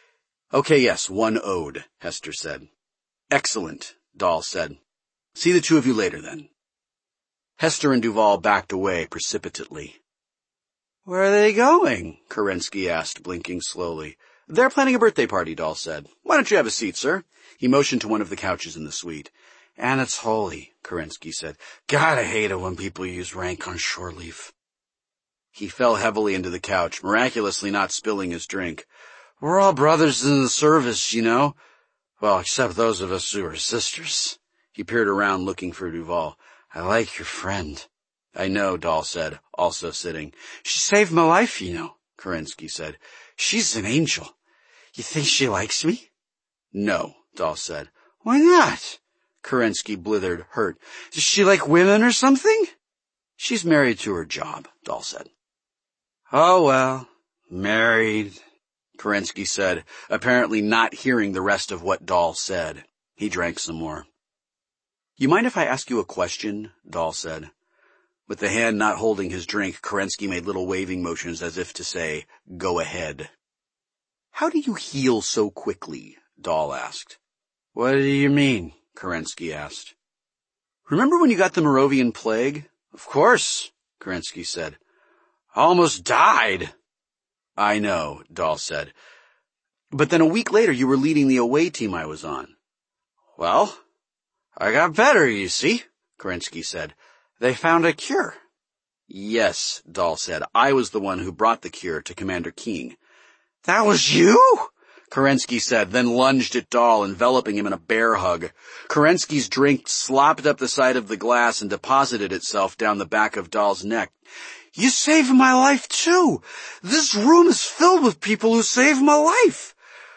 Okay, yes, one ode, Hester said. Excellent, Dahl said. See the two of you later, then. Hester and Duval backed away precipitately. Where are they going? Kerensky asked, blinking slowly. They're planning a birthday party, Dahl said. Why don't you have a seat, sir? He motioned to one of the couches in the suite. And it's holy, Kerensky said. God, I hate it when people use rank on shore leave. He fell heavily into the couch, miraculously not spilling his drink. We're all brothers in the service, you know. Well, except those of us who are sisters. He peered around looking for Duval. I like your friend. I know, Dahl said, also sitting. She saved my life, you know, Kerensky said. She's an angel. You think she likes me? No, Dahl said. Why not? Kerensky blithered, hurt. Does she like women or something? She's married to her job, Dahl said. Oh, well, married, Kerensky said, apparently not hearing the rest of what Dahl said. He drank some more. You mind if I ask you a question? Dahl said. With the hand not holding his drink, Kerensky made little waving motions as if to say, go ahead. How do you heal so quickly? Dahl asked. What do you mean? Kerensky asked. Remember when you got the Moravian plague? Of course, Kerensky said. I almost died. I know, Dahl said. But then a week later you were leading the away team I was on. Well, I got better, you see, Kerensky said. They found a cure. Yes, Dahl said. I was the one who brought the cure to Commander King. That was you? Kerensky said, then lunged at Dahl, enveloping him in a bear hug. Kerensky's drink slopped up the side of the glass and deposited itself down the back of Dahl's neck. You saved my life, too. This room is filled with people who saved my life.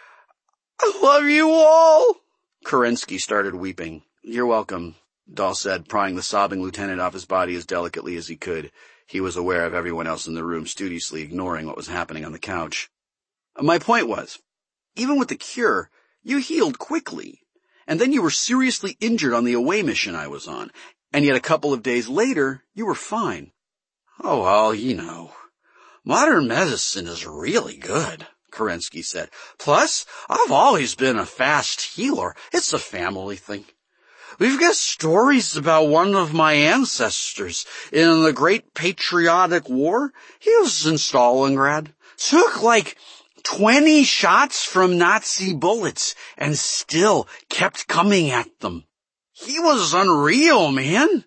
I love you all. Kerensky started weeping. You're welcome, Dahl said, prying the sobbing lieutenant off his body as delicately as he could. He was aware of everyone else in the room studiously ignoring what was happening on the couch. My point was, even with the cure, you healed quickly. And then you were seriously injured on the away mission I was on. And yet a couple of days later, you were fine. Oh, well, you know. Modern medicine is really good, Kerensky said. Plus, I've always been a fast healer. It's a family thing. We've got stories about one of my ancestors in the Great Patriotic War. He was in Stalingrad. Took like twenty shots from Nazi bullets and still kept coming at them. He was unreal, man.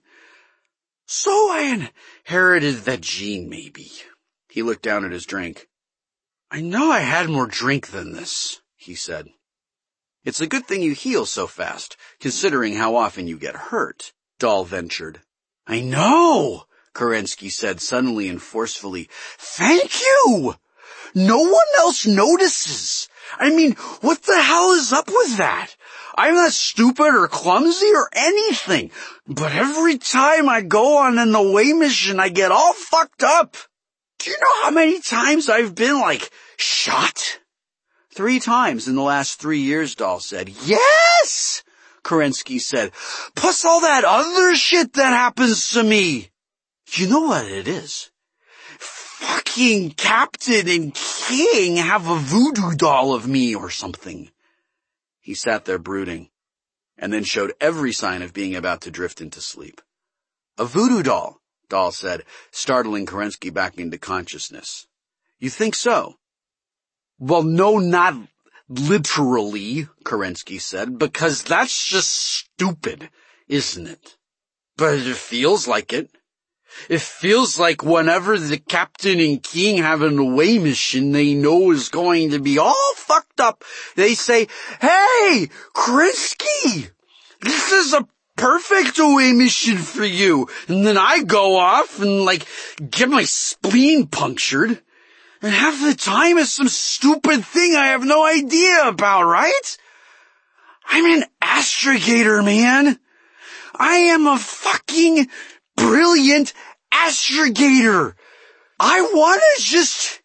So I inherited that gene, maybe. He looked down at his drink. I know I had more drink than this, he said. It's a good thing you heal so fast, considering how often you get hurt, Dahl ventured. I know, Kerensky said suddenly and forcefully. Thank you! No one else notices. I mean, what the hell is up with that? I'm not stupid or clumsy or anything, but every time I go on an away mission, I get all fucked up. Do you know how many times I've been, like, shot? Three times in the last three years, Dahl said. Yes, Kerensky said. Plus all that other shit that happens to me. You know what it is? Fucking Captain and King have a voodoo doll of me or something. He sat there brooding, and then showed every sign of being about to drift into sleep. A voodoo doll, Dahl said, startling Kerensky back into consciousness. You think so? Well, no, not literally, Kerensky said, because that's just stupid, isn't it? But it feels like it. It feels like whenever the Captain and King have an away mission they know is going to be all fucked up, they say, hey, Kerensky, this is a perfect away mission for you. And then I go off and, like, get my spleen punctured. And half the time it's some stupid thing I have no idea about, right? I'm an astrogator, man. I am a fucking brilliant astrogator. I want to just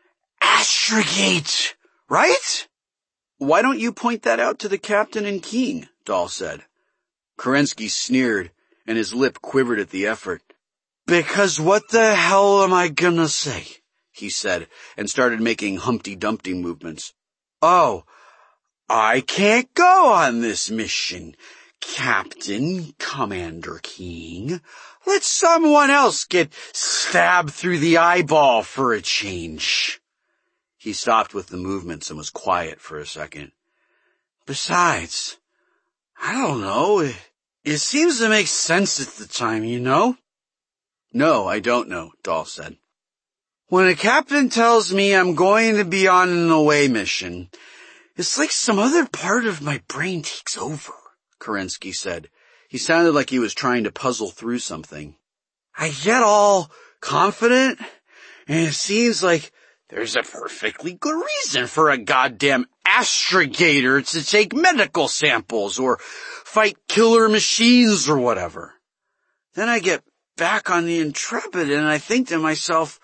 astrogate, right? Why don't you point that out to the Captain and King? Dahl said. Kerensky sneered, and his lip quivered at the effort. Because what the hell am I gonna say? He said, and started making Humpty Dumpty movements. Oh, I can't go on this mission, Captain Commander King. Let someone else get stabbed through the eyeball for a change. He stopped with the movements and was quiet for a second. Besides, I don't know, it, it seems to make sense at the time, you know? No, I don't know, Dahl said. When a captain tells me I'm going to be on an away mission, it's like some other part of my brain takes over, Kerensky said. He sounded like he was trying to puzzle through something. I get all confident, and it seems like there's a perfectly good reason for a goddamn astrogator to take medical samples or fight killer machines or whatever. Then I get back on the Intrepid and I think to myself,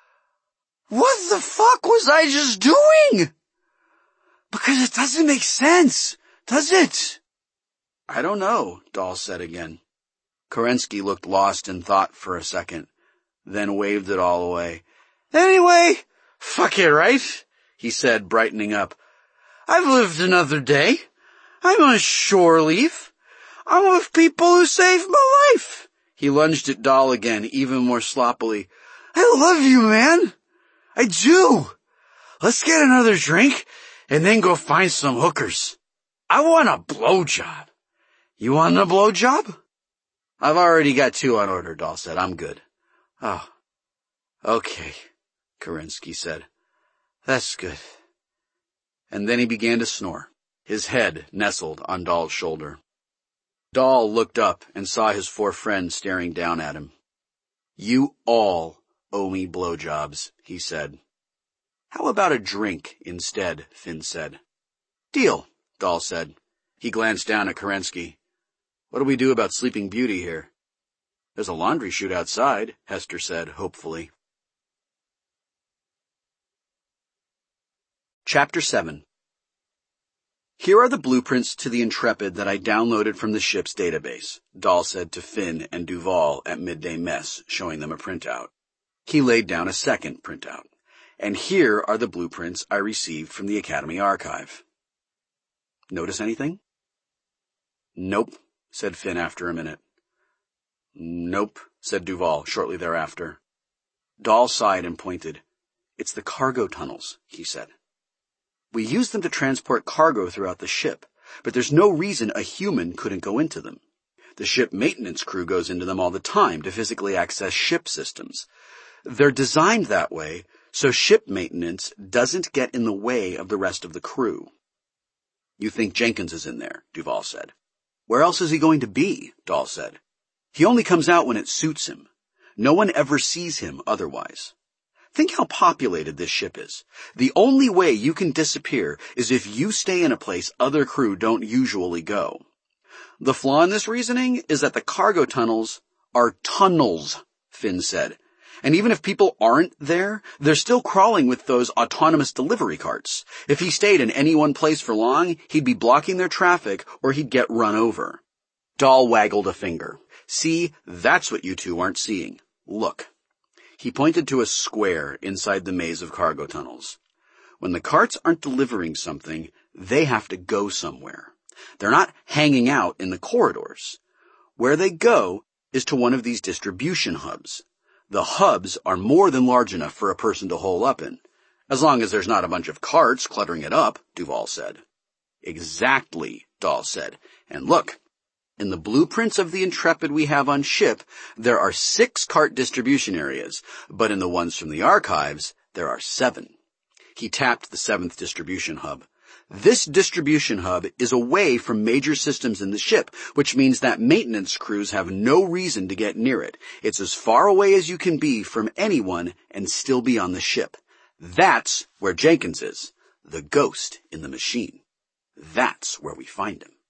what the fuck was I just doing? Because it doesn't make sense, does it? I don't know, Dahl said again. Kerensky looked lost in thought for a second, then waved it all away. Anyway, fuck it, right? He said, brightening up. I've lived another day. I'm on shore leave. I'm with people who saved my life. He lunged at Dahl again, even more sloppily. I love you, man. I do. Let's get another drink and then go find some hookers. I want a blowjob. You want a blowjob? I've already got two on order, Dahl said. I'm good. Oh, okay, Kerensky said. That's good. And then he began to snore, his head nestled on Dahl's shoulder. Dahl looked up and saw his four friends staring down at him. You all owe me blowjobs, he said. How about a drink instead, Finn said. Deal, Dahl said. He glanced down at Kerensky. What do we do about Sleeping Beauty here? There's a laundry chute outside, Hester said hopefully. Chapter seven. Here are the blueprints to the Intrepid that I downloaded from the ship's database, Dahl said to Finn and Duval at midday mess, showing them a printout. He laid down a second printout. And here are the blueprints I received from the Academy archive. Notice anything? Nope, said Finn after a minute. Nope, said Duval shortly thereafter. Dahl sighed and pointed. It's the cargo tunnels, he said. We use them to transport cargo throughout the ship, but there's no reason a human couldn't go into them. The ship maintenance crew goes into them all the time to physically access ship systems. They're designed that way so ship maintenance doesn't get in the way of the rest of the crew. You think Jenkins is in there, Duval said. Where else is he going to be? Dahl said. He only comes out when it suits him. No one ever sees him otherwise. Think how populated this ship is. The only way you can disappear is if you stay in a place other crew don't usually go. The flaw in this reasoning is that the cargo tunnels are tunnels, Finn said. And even if people aren't there, they're still crawling with those autonomous delivery carts. If he stayed in any one place for long, he'd be blocking their traffic or he'd get run over. Dahl waggled a finger. See, that's what you two aren't seeing. Look. He pointed to a square inside the maze of cargo tunnels. When the carts aren't delivering something, they have to go somewhere. They're not hanging out in the corridors. Where they go is to one of these distribution hubs. The hubs are more than large enough for a person to hole up in, as long as there's not a bunch of carts cluttering it up, Duval said. Exactly, Dahl said. And look, in the blueprints of the Intrepid we have on ship, there are six cart distribution areas, but in the ones from the archives, there are seven. He tapped the seventh distribution hub. This distribution hub is away from major systems in the ship, which means that maintenance crews have no reason to get near it. It's as far away as you can be from anyone and still be on the ship. That's where Jenkins is, the ghost in the machine. That's where we find him.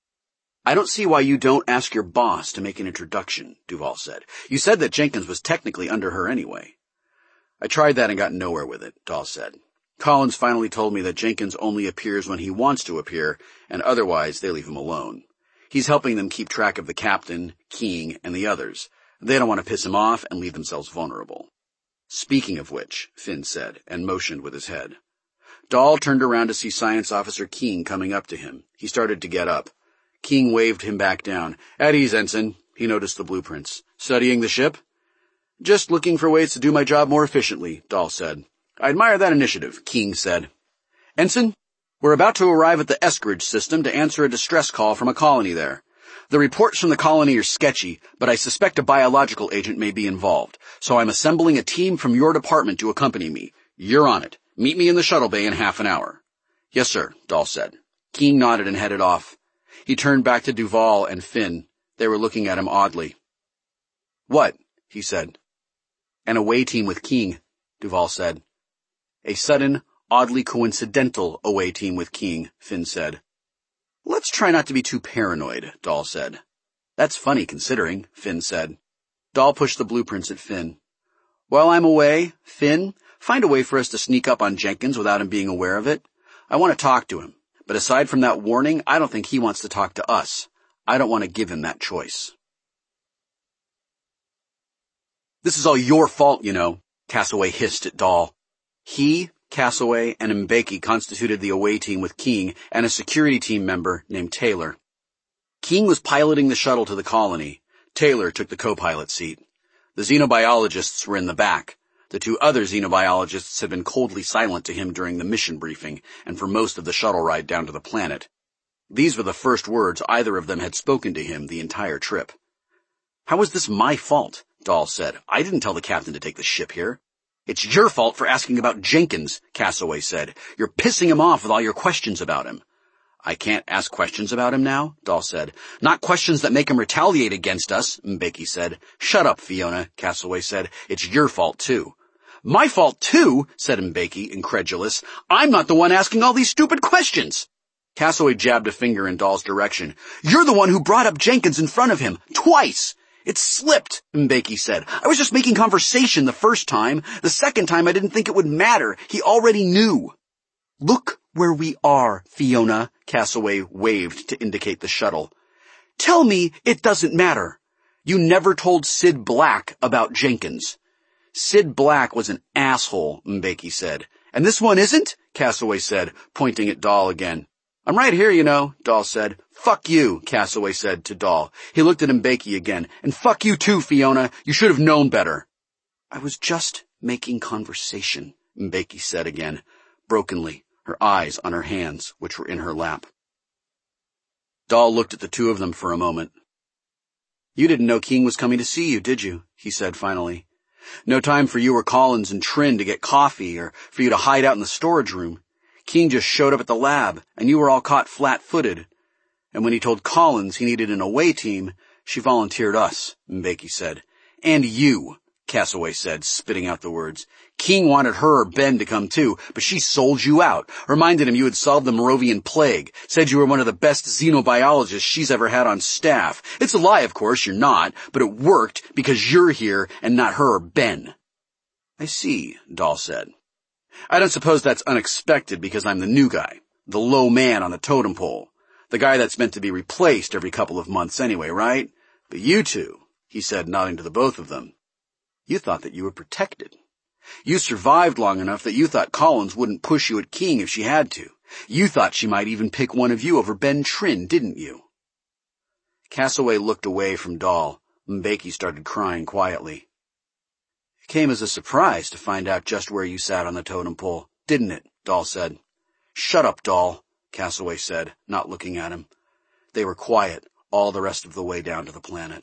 I don't see why you don't ask your boss to make an introduction, Duval said. You said that Jenkins was technically under her anyway. I tried that and got nowhere with it, Dahl said. Collins finally told me that Jenkins only appears when he wants to appear, and otherwise they leave him alone. He's helping them keep track of the captain, King, and the others. They don't want to piss him off and leave themselves vulnerable. Speaking of which, Finn said, and motioned with his head. Dahl turned around to see Science Officer King coming up to him. He started to get up. King waved him back down. At ease, Ensign. He noticed the blueprints. Studying the ship? Just looking for ways to do my job more efficiently, Dahl said. I admire that initiative, King said. Ensign, we're about to arrive at the Eskridge system to answer a distress call from a colony there. The reports from the colony are sketchy, but I suspect a biological agent may be involved, so I'm assembling a team from your department to accompany me. You're on it. Meet me in the shuttle bay in half an hour. Yes, sir, Dahl said. King nodded and headed off. He turned back to Duval and Finn. They were looking at him oddly. What? He said. An away team with King, Duval said. A sudden, oddly coincidental away team with King, Finn said. Let's try not to be too paranoid, Dahl said. That's funny considering, Finn said. Dahl pushed the blueprints at Finn. While I'm away, Finn, find a way for us to sneak up on Jenkins without him being aware of it. I want to talk to him, but aside from that warning, I don't think he wants to talk to us. I don't want to give him that choice. This is all your fault, you know, Castaway hissed at Dahl. He, Castaway, and Mbeki constituted the away team with King and a security team member named Taylor. King was piloting the shuttle to the colony. Taylor took the co-pilot seat. The xenobiologists were in the back. The two other xenobiologists had been coldly silent to him during the mission briefing and for most of the shuttle ride down to the planet. These were the first words either of them had spoken to him the entire trip. How is this my fault? Dahl said. I didn't tell the captain to take the ship here. It's your fault for asking about Jenkins, Castaway said. You're pissing him off with all your questions about him. I can't ask questions about him now, Dahl said. Not questions that make him retaliate against us, Mbeki said. Shut up, Fiona, Castaway said. It's your fault, too. My fault, too, said Mbeki, incredulous. I'm not the one asking all these stupid questions. Castaway jabbed a finger in Dahl's direction. You're the one who brought up Jenkins in front of him, twice. It slipped, Mbeki said. I was just making conversation the first time. The second time I didn't think it would matter. He already knew. Look where we are, Fiona, Castaway waved to indicate the shuttle. Tell me it doesn't matter. You never told Sid Black about Jenkins. Sid Black was an asshole, Mbeki said. And this one isn't? Castaway said, pointing at Dahl again. I'm right here, you know, Dahl said. Fuck you, Castaway said to Dahl. He looked at Mbeki again. And fuck you too, Fiona. You should have known better. I was just making conversation, Mbeki said again, brokenly, her eyes on her hands, which were in her lap. Dahl looked at the two of them for a moment. You didn't know King was coming to see you, did you? He said finally. No time for you or Collins and Trin to get coffee or for you to hide out in the storage room. King just showed up at the lab, and you were all caught flat-footed. And when he told Collins he needed an away team, she volunteered us, Mbeki said. And you, Castaway said, spitting out the words. King wanted her or Ben to come too, but she sold you out, reminded him you had solved the Moravian plague, said you were one of the best xenobiologists she's ever had on staff. It's a lie, of course, you're not, but it worked because you're here and not her or Ben. I see, Dahl said. I don't suppose that's unexpected because I'm the new guy, the low man on the totem pole, the guy that's meant to be replaced every couple of months anyway, right? But you two, he said, nodding to the both of them, you thought that you were protected. You survived long enough that you thought Collins wouldn't push you at King if she had to. You thought she might even pick one of you over Ben Trin, didn't you? Castaway looked away from Dahl. Mbeki started crying quietly. It came as a surprise to find out just where you sat on the totem pole, didn't it? Dahl said. Shut up, Dahl, Castaway said, not looking at him. They were quiet all the rest of the way down to the planet.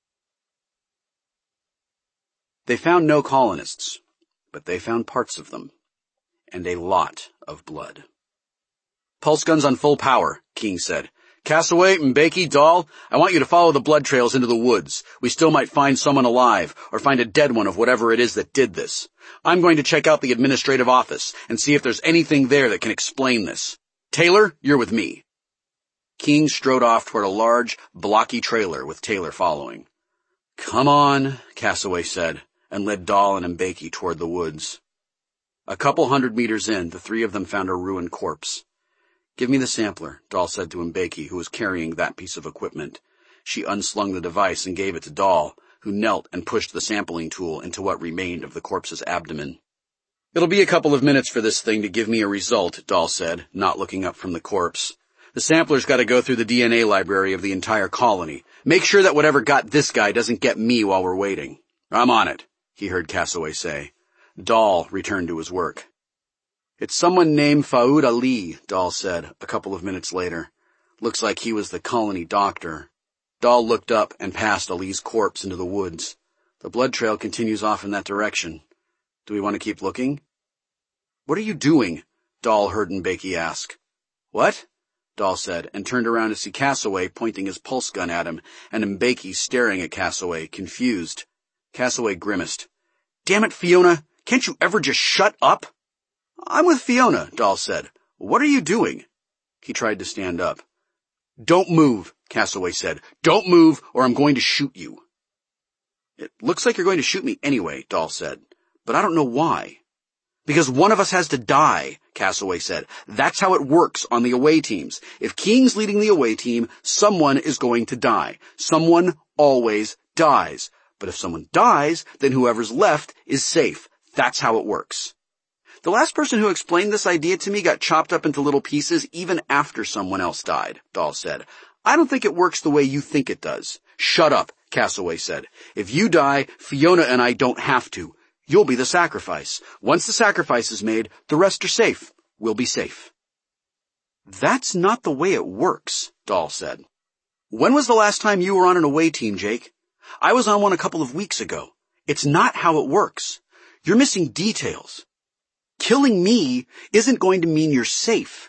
They found no colonists, but they found parts of them, and a lot of blood. Pulse guns on full power, King said. Castaway, Mbeki, Dahl, I want you to follow the blood trails into the woods. We still might find someone alive, or find a dead one of whatever it is that did this. I'm going to check out the administrative office and see if there's anything there that can explain this. Taylor, you're with me. King strode off toward a large, blocky trailer with Taylor following. Come on, Castaway said, and led Dahl and Mbeki toward the woods. A couple hundred meters in, the three of them found a ruined corpse. Give me the sampler, Dahl said to Mbeki, who was carrying that piece of equipment. She unslung the device and gave it to Dahl, who knelt and pushed the sampling tool into what remained of the corpse's abdomen. It'll be a couple of minutes for this thing to give me a result, Dahl said, not looking up from the corpse. The sampler's got to go through the D N A library of the entire colony. Make sure that whatever got this guy doesn't get me while we're waiting. I'm on it, he heard Cassaway say. Dahl returned to his work. It's someone named Fouad Ali, Dahl said, a couple of minutes later. Looks like he was the colony doctor. Dahl looked up and passed Ali's corpse into the woods. The blood trail continues off in that direction. Do we want to keep looking? What are you doing? Dahl heard Mbeki ask. What? Dahl said, and turned around to see Cassaway pointing his pulse gun at him, and Mbeki staring at Cassaway, confused. Cassaway grimaced. Damn it, Fiona! Can't you ever just shut up? I'm with Fiona, Dahl said. What are you doing? He tried to stand up. Don't move, Cassaway said. Don't move, or I'm going to shoot you. It looks like you're going to shoot me anyway, Dahl said, but I don't know why. Because one of us has to die, Cassaway said. That's how it works on the away teams. If King's leading the away team, someone is going to die. Someone always dies. But if someone dies, then whoever's left is safe. That's how it works. The last person who explained this idea to me got chopped up into little pieces even after someone else died, Dahl said. I don't think it works the way you think it does. Shut up, Cassaway said. If you die, Fiona and I don't have to. You'll be the sacrifice. Once the sacrifice is made, the rest are safe. We'll be safe. That's not the way it works, Dahl said. When was the last time you were on an away team, Jake? I was on one a couple of weeks ago. It's not how it works. You're missing details. Killing me isn't going to mean you're safe.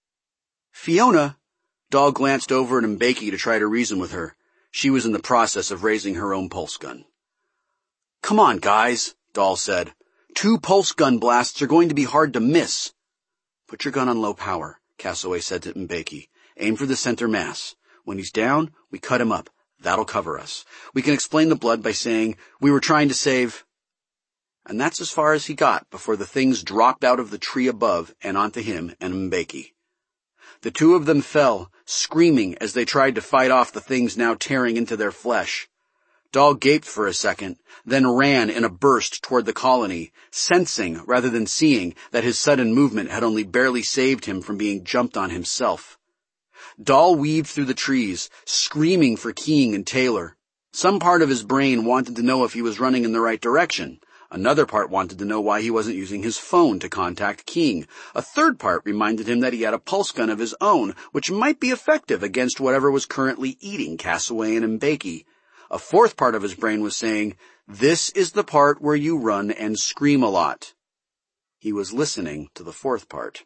Fiona, Dahl glanced over at Mbeki to try to reason with her. She was in the process of raising her own pulse gun. Come on, guys, Dahl said. Two pulse gun blasts are going to be hard to miss. Put your gun on low power, Cassaway said to Mbeki. Aim for the center mass. When he's down, we cut him up. That'll cover us. We can explain the blood by saying, we were trying to save... And that's as far as he got before the things dropped out of the tree above and onto him and Mbeki. The two of them fell, screaming as they tried to fight off the things now tearing into their flesh. Dahl gaped for a second, then ran in a burst toward the colony, sensing rather than seeing that his sudden movement had only barely saved him from being jumped on himself. Dahl weaved through the trees, screaming for King and Taylor. Some part of his brain wanted to know if he was running in the right direction. Another part wanted to know why he wasn't using his phone to contact King. A third part reminded him that he had a pulse gun of his own, which might be effective against whatever was currently eating Cassaway and Mbeki. A fourth part of his brain was saying, this is the part where you run and scream a lot. He was listening to the fourth part.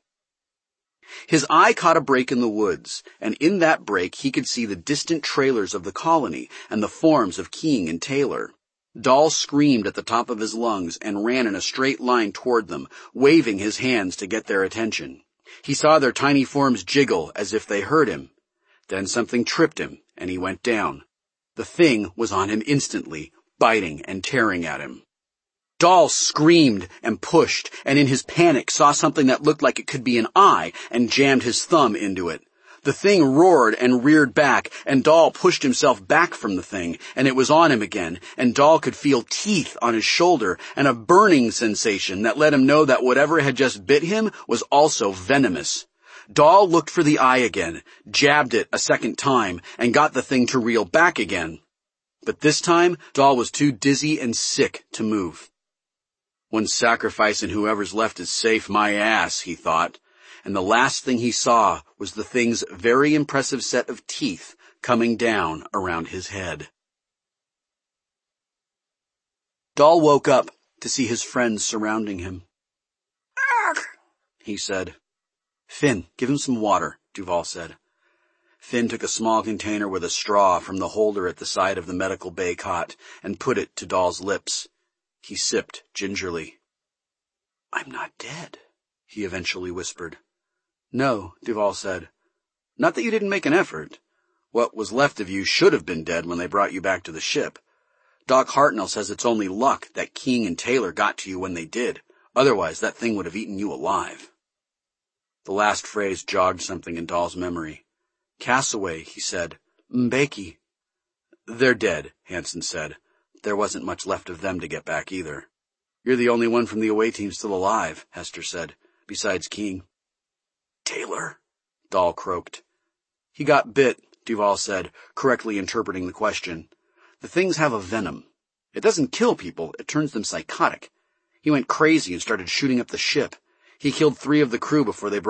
His eye caught a break in the woods, and in that break he could see the distant trailers of the colony and the forms of King and Taylor. Dahl screamed at the top of his lungs and ran in a straight line toward them, waving his hands to get their attention. He saw their tiny forms jiggle as if they heard him. Then something tripped him, and he went down. The thing was on him instantly, biting and tearing at him. Dahl screamed and pushed, and in his panic saw something that looked like it could be an eye and jammed his thumb into it. The thing roared and reared back, and Dahl pushed himself back from the thing, and it was on him again, and Dahl could feel teeth on his shoulder and a burning sensation that let him know that whatever had just bit him was also venomous. Dahl looked for the eye again, jabbed it a second time, and got the thing to reel back again. But this time, Dahl was too dizzy and sick to move. One sacrifice and whoever's left is safe, my ass, he thought. And the last thing he saw was the thing's very impressive set of teeth coming down around his head. Dahl woke up to see his friends surrounding him. "Argh," he said. "Finn, give him some water," Duval said. Finn took a small container with a straw from the holder at the side of the medical bay cot and put it to Dahl's lips. He sipped gingerly. "I'm not dead," he eventually whispered. "No," Duval said. "Not that you didn't make an effort. What was left of you should have been dead when they brought you back to the ship. Doc Hartnell says it's only luck that King and Taylor got to you when they did. Otherwise, that thing would have eaten you alive." The last phrase jogged something in Dahl's memory. "Cassaway," he said. "Mbeki." "They're dead," Hansen said. "There wasn't much left of them to get back either." You're the only one from the away team still alive, Hester said, besides King. Taylor? Dahl croaked. He got bit, Duval said, correctly interpreting the question. The things have a venom. It doesn't kill people, it turns them psychotic. He went crazy and started shooting up the ship. He killed three of the crew before they brought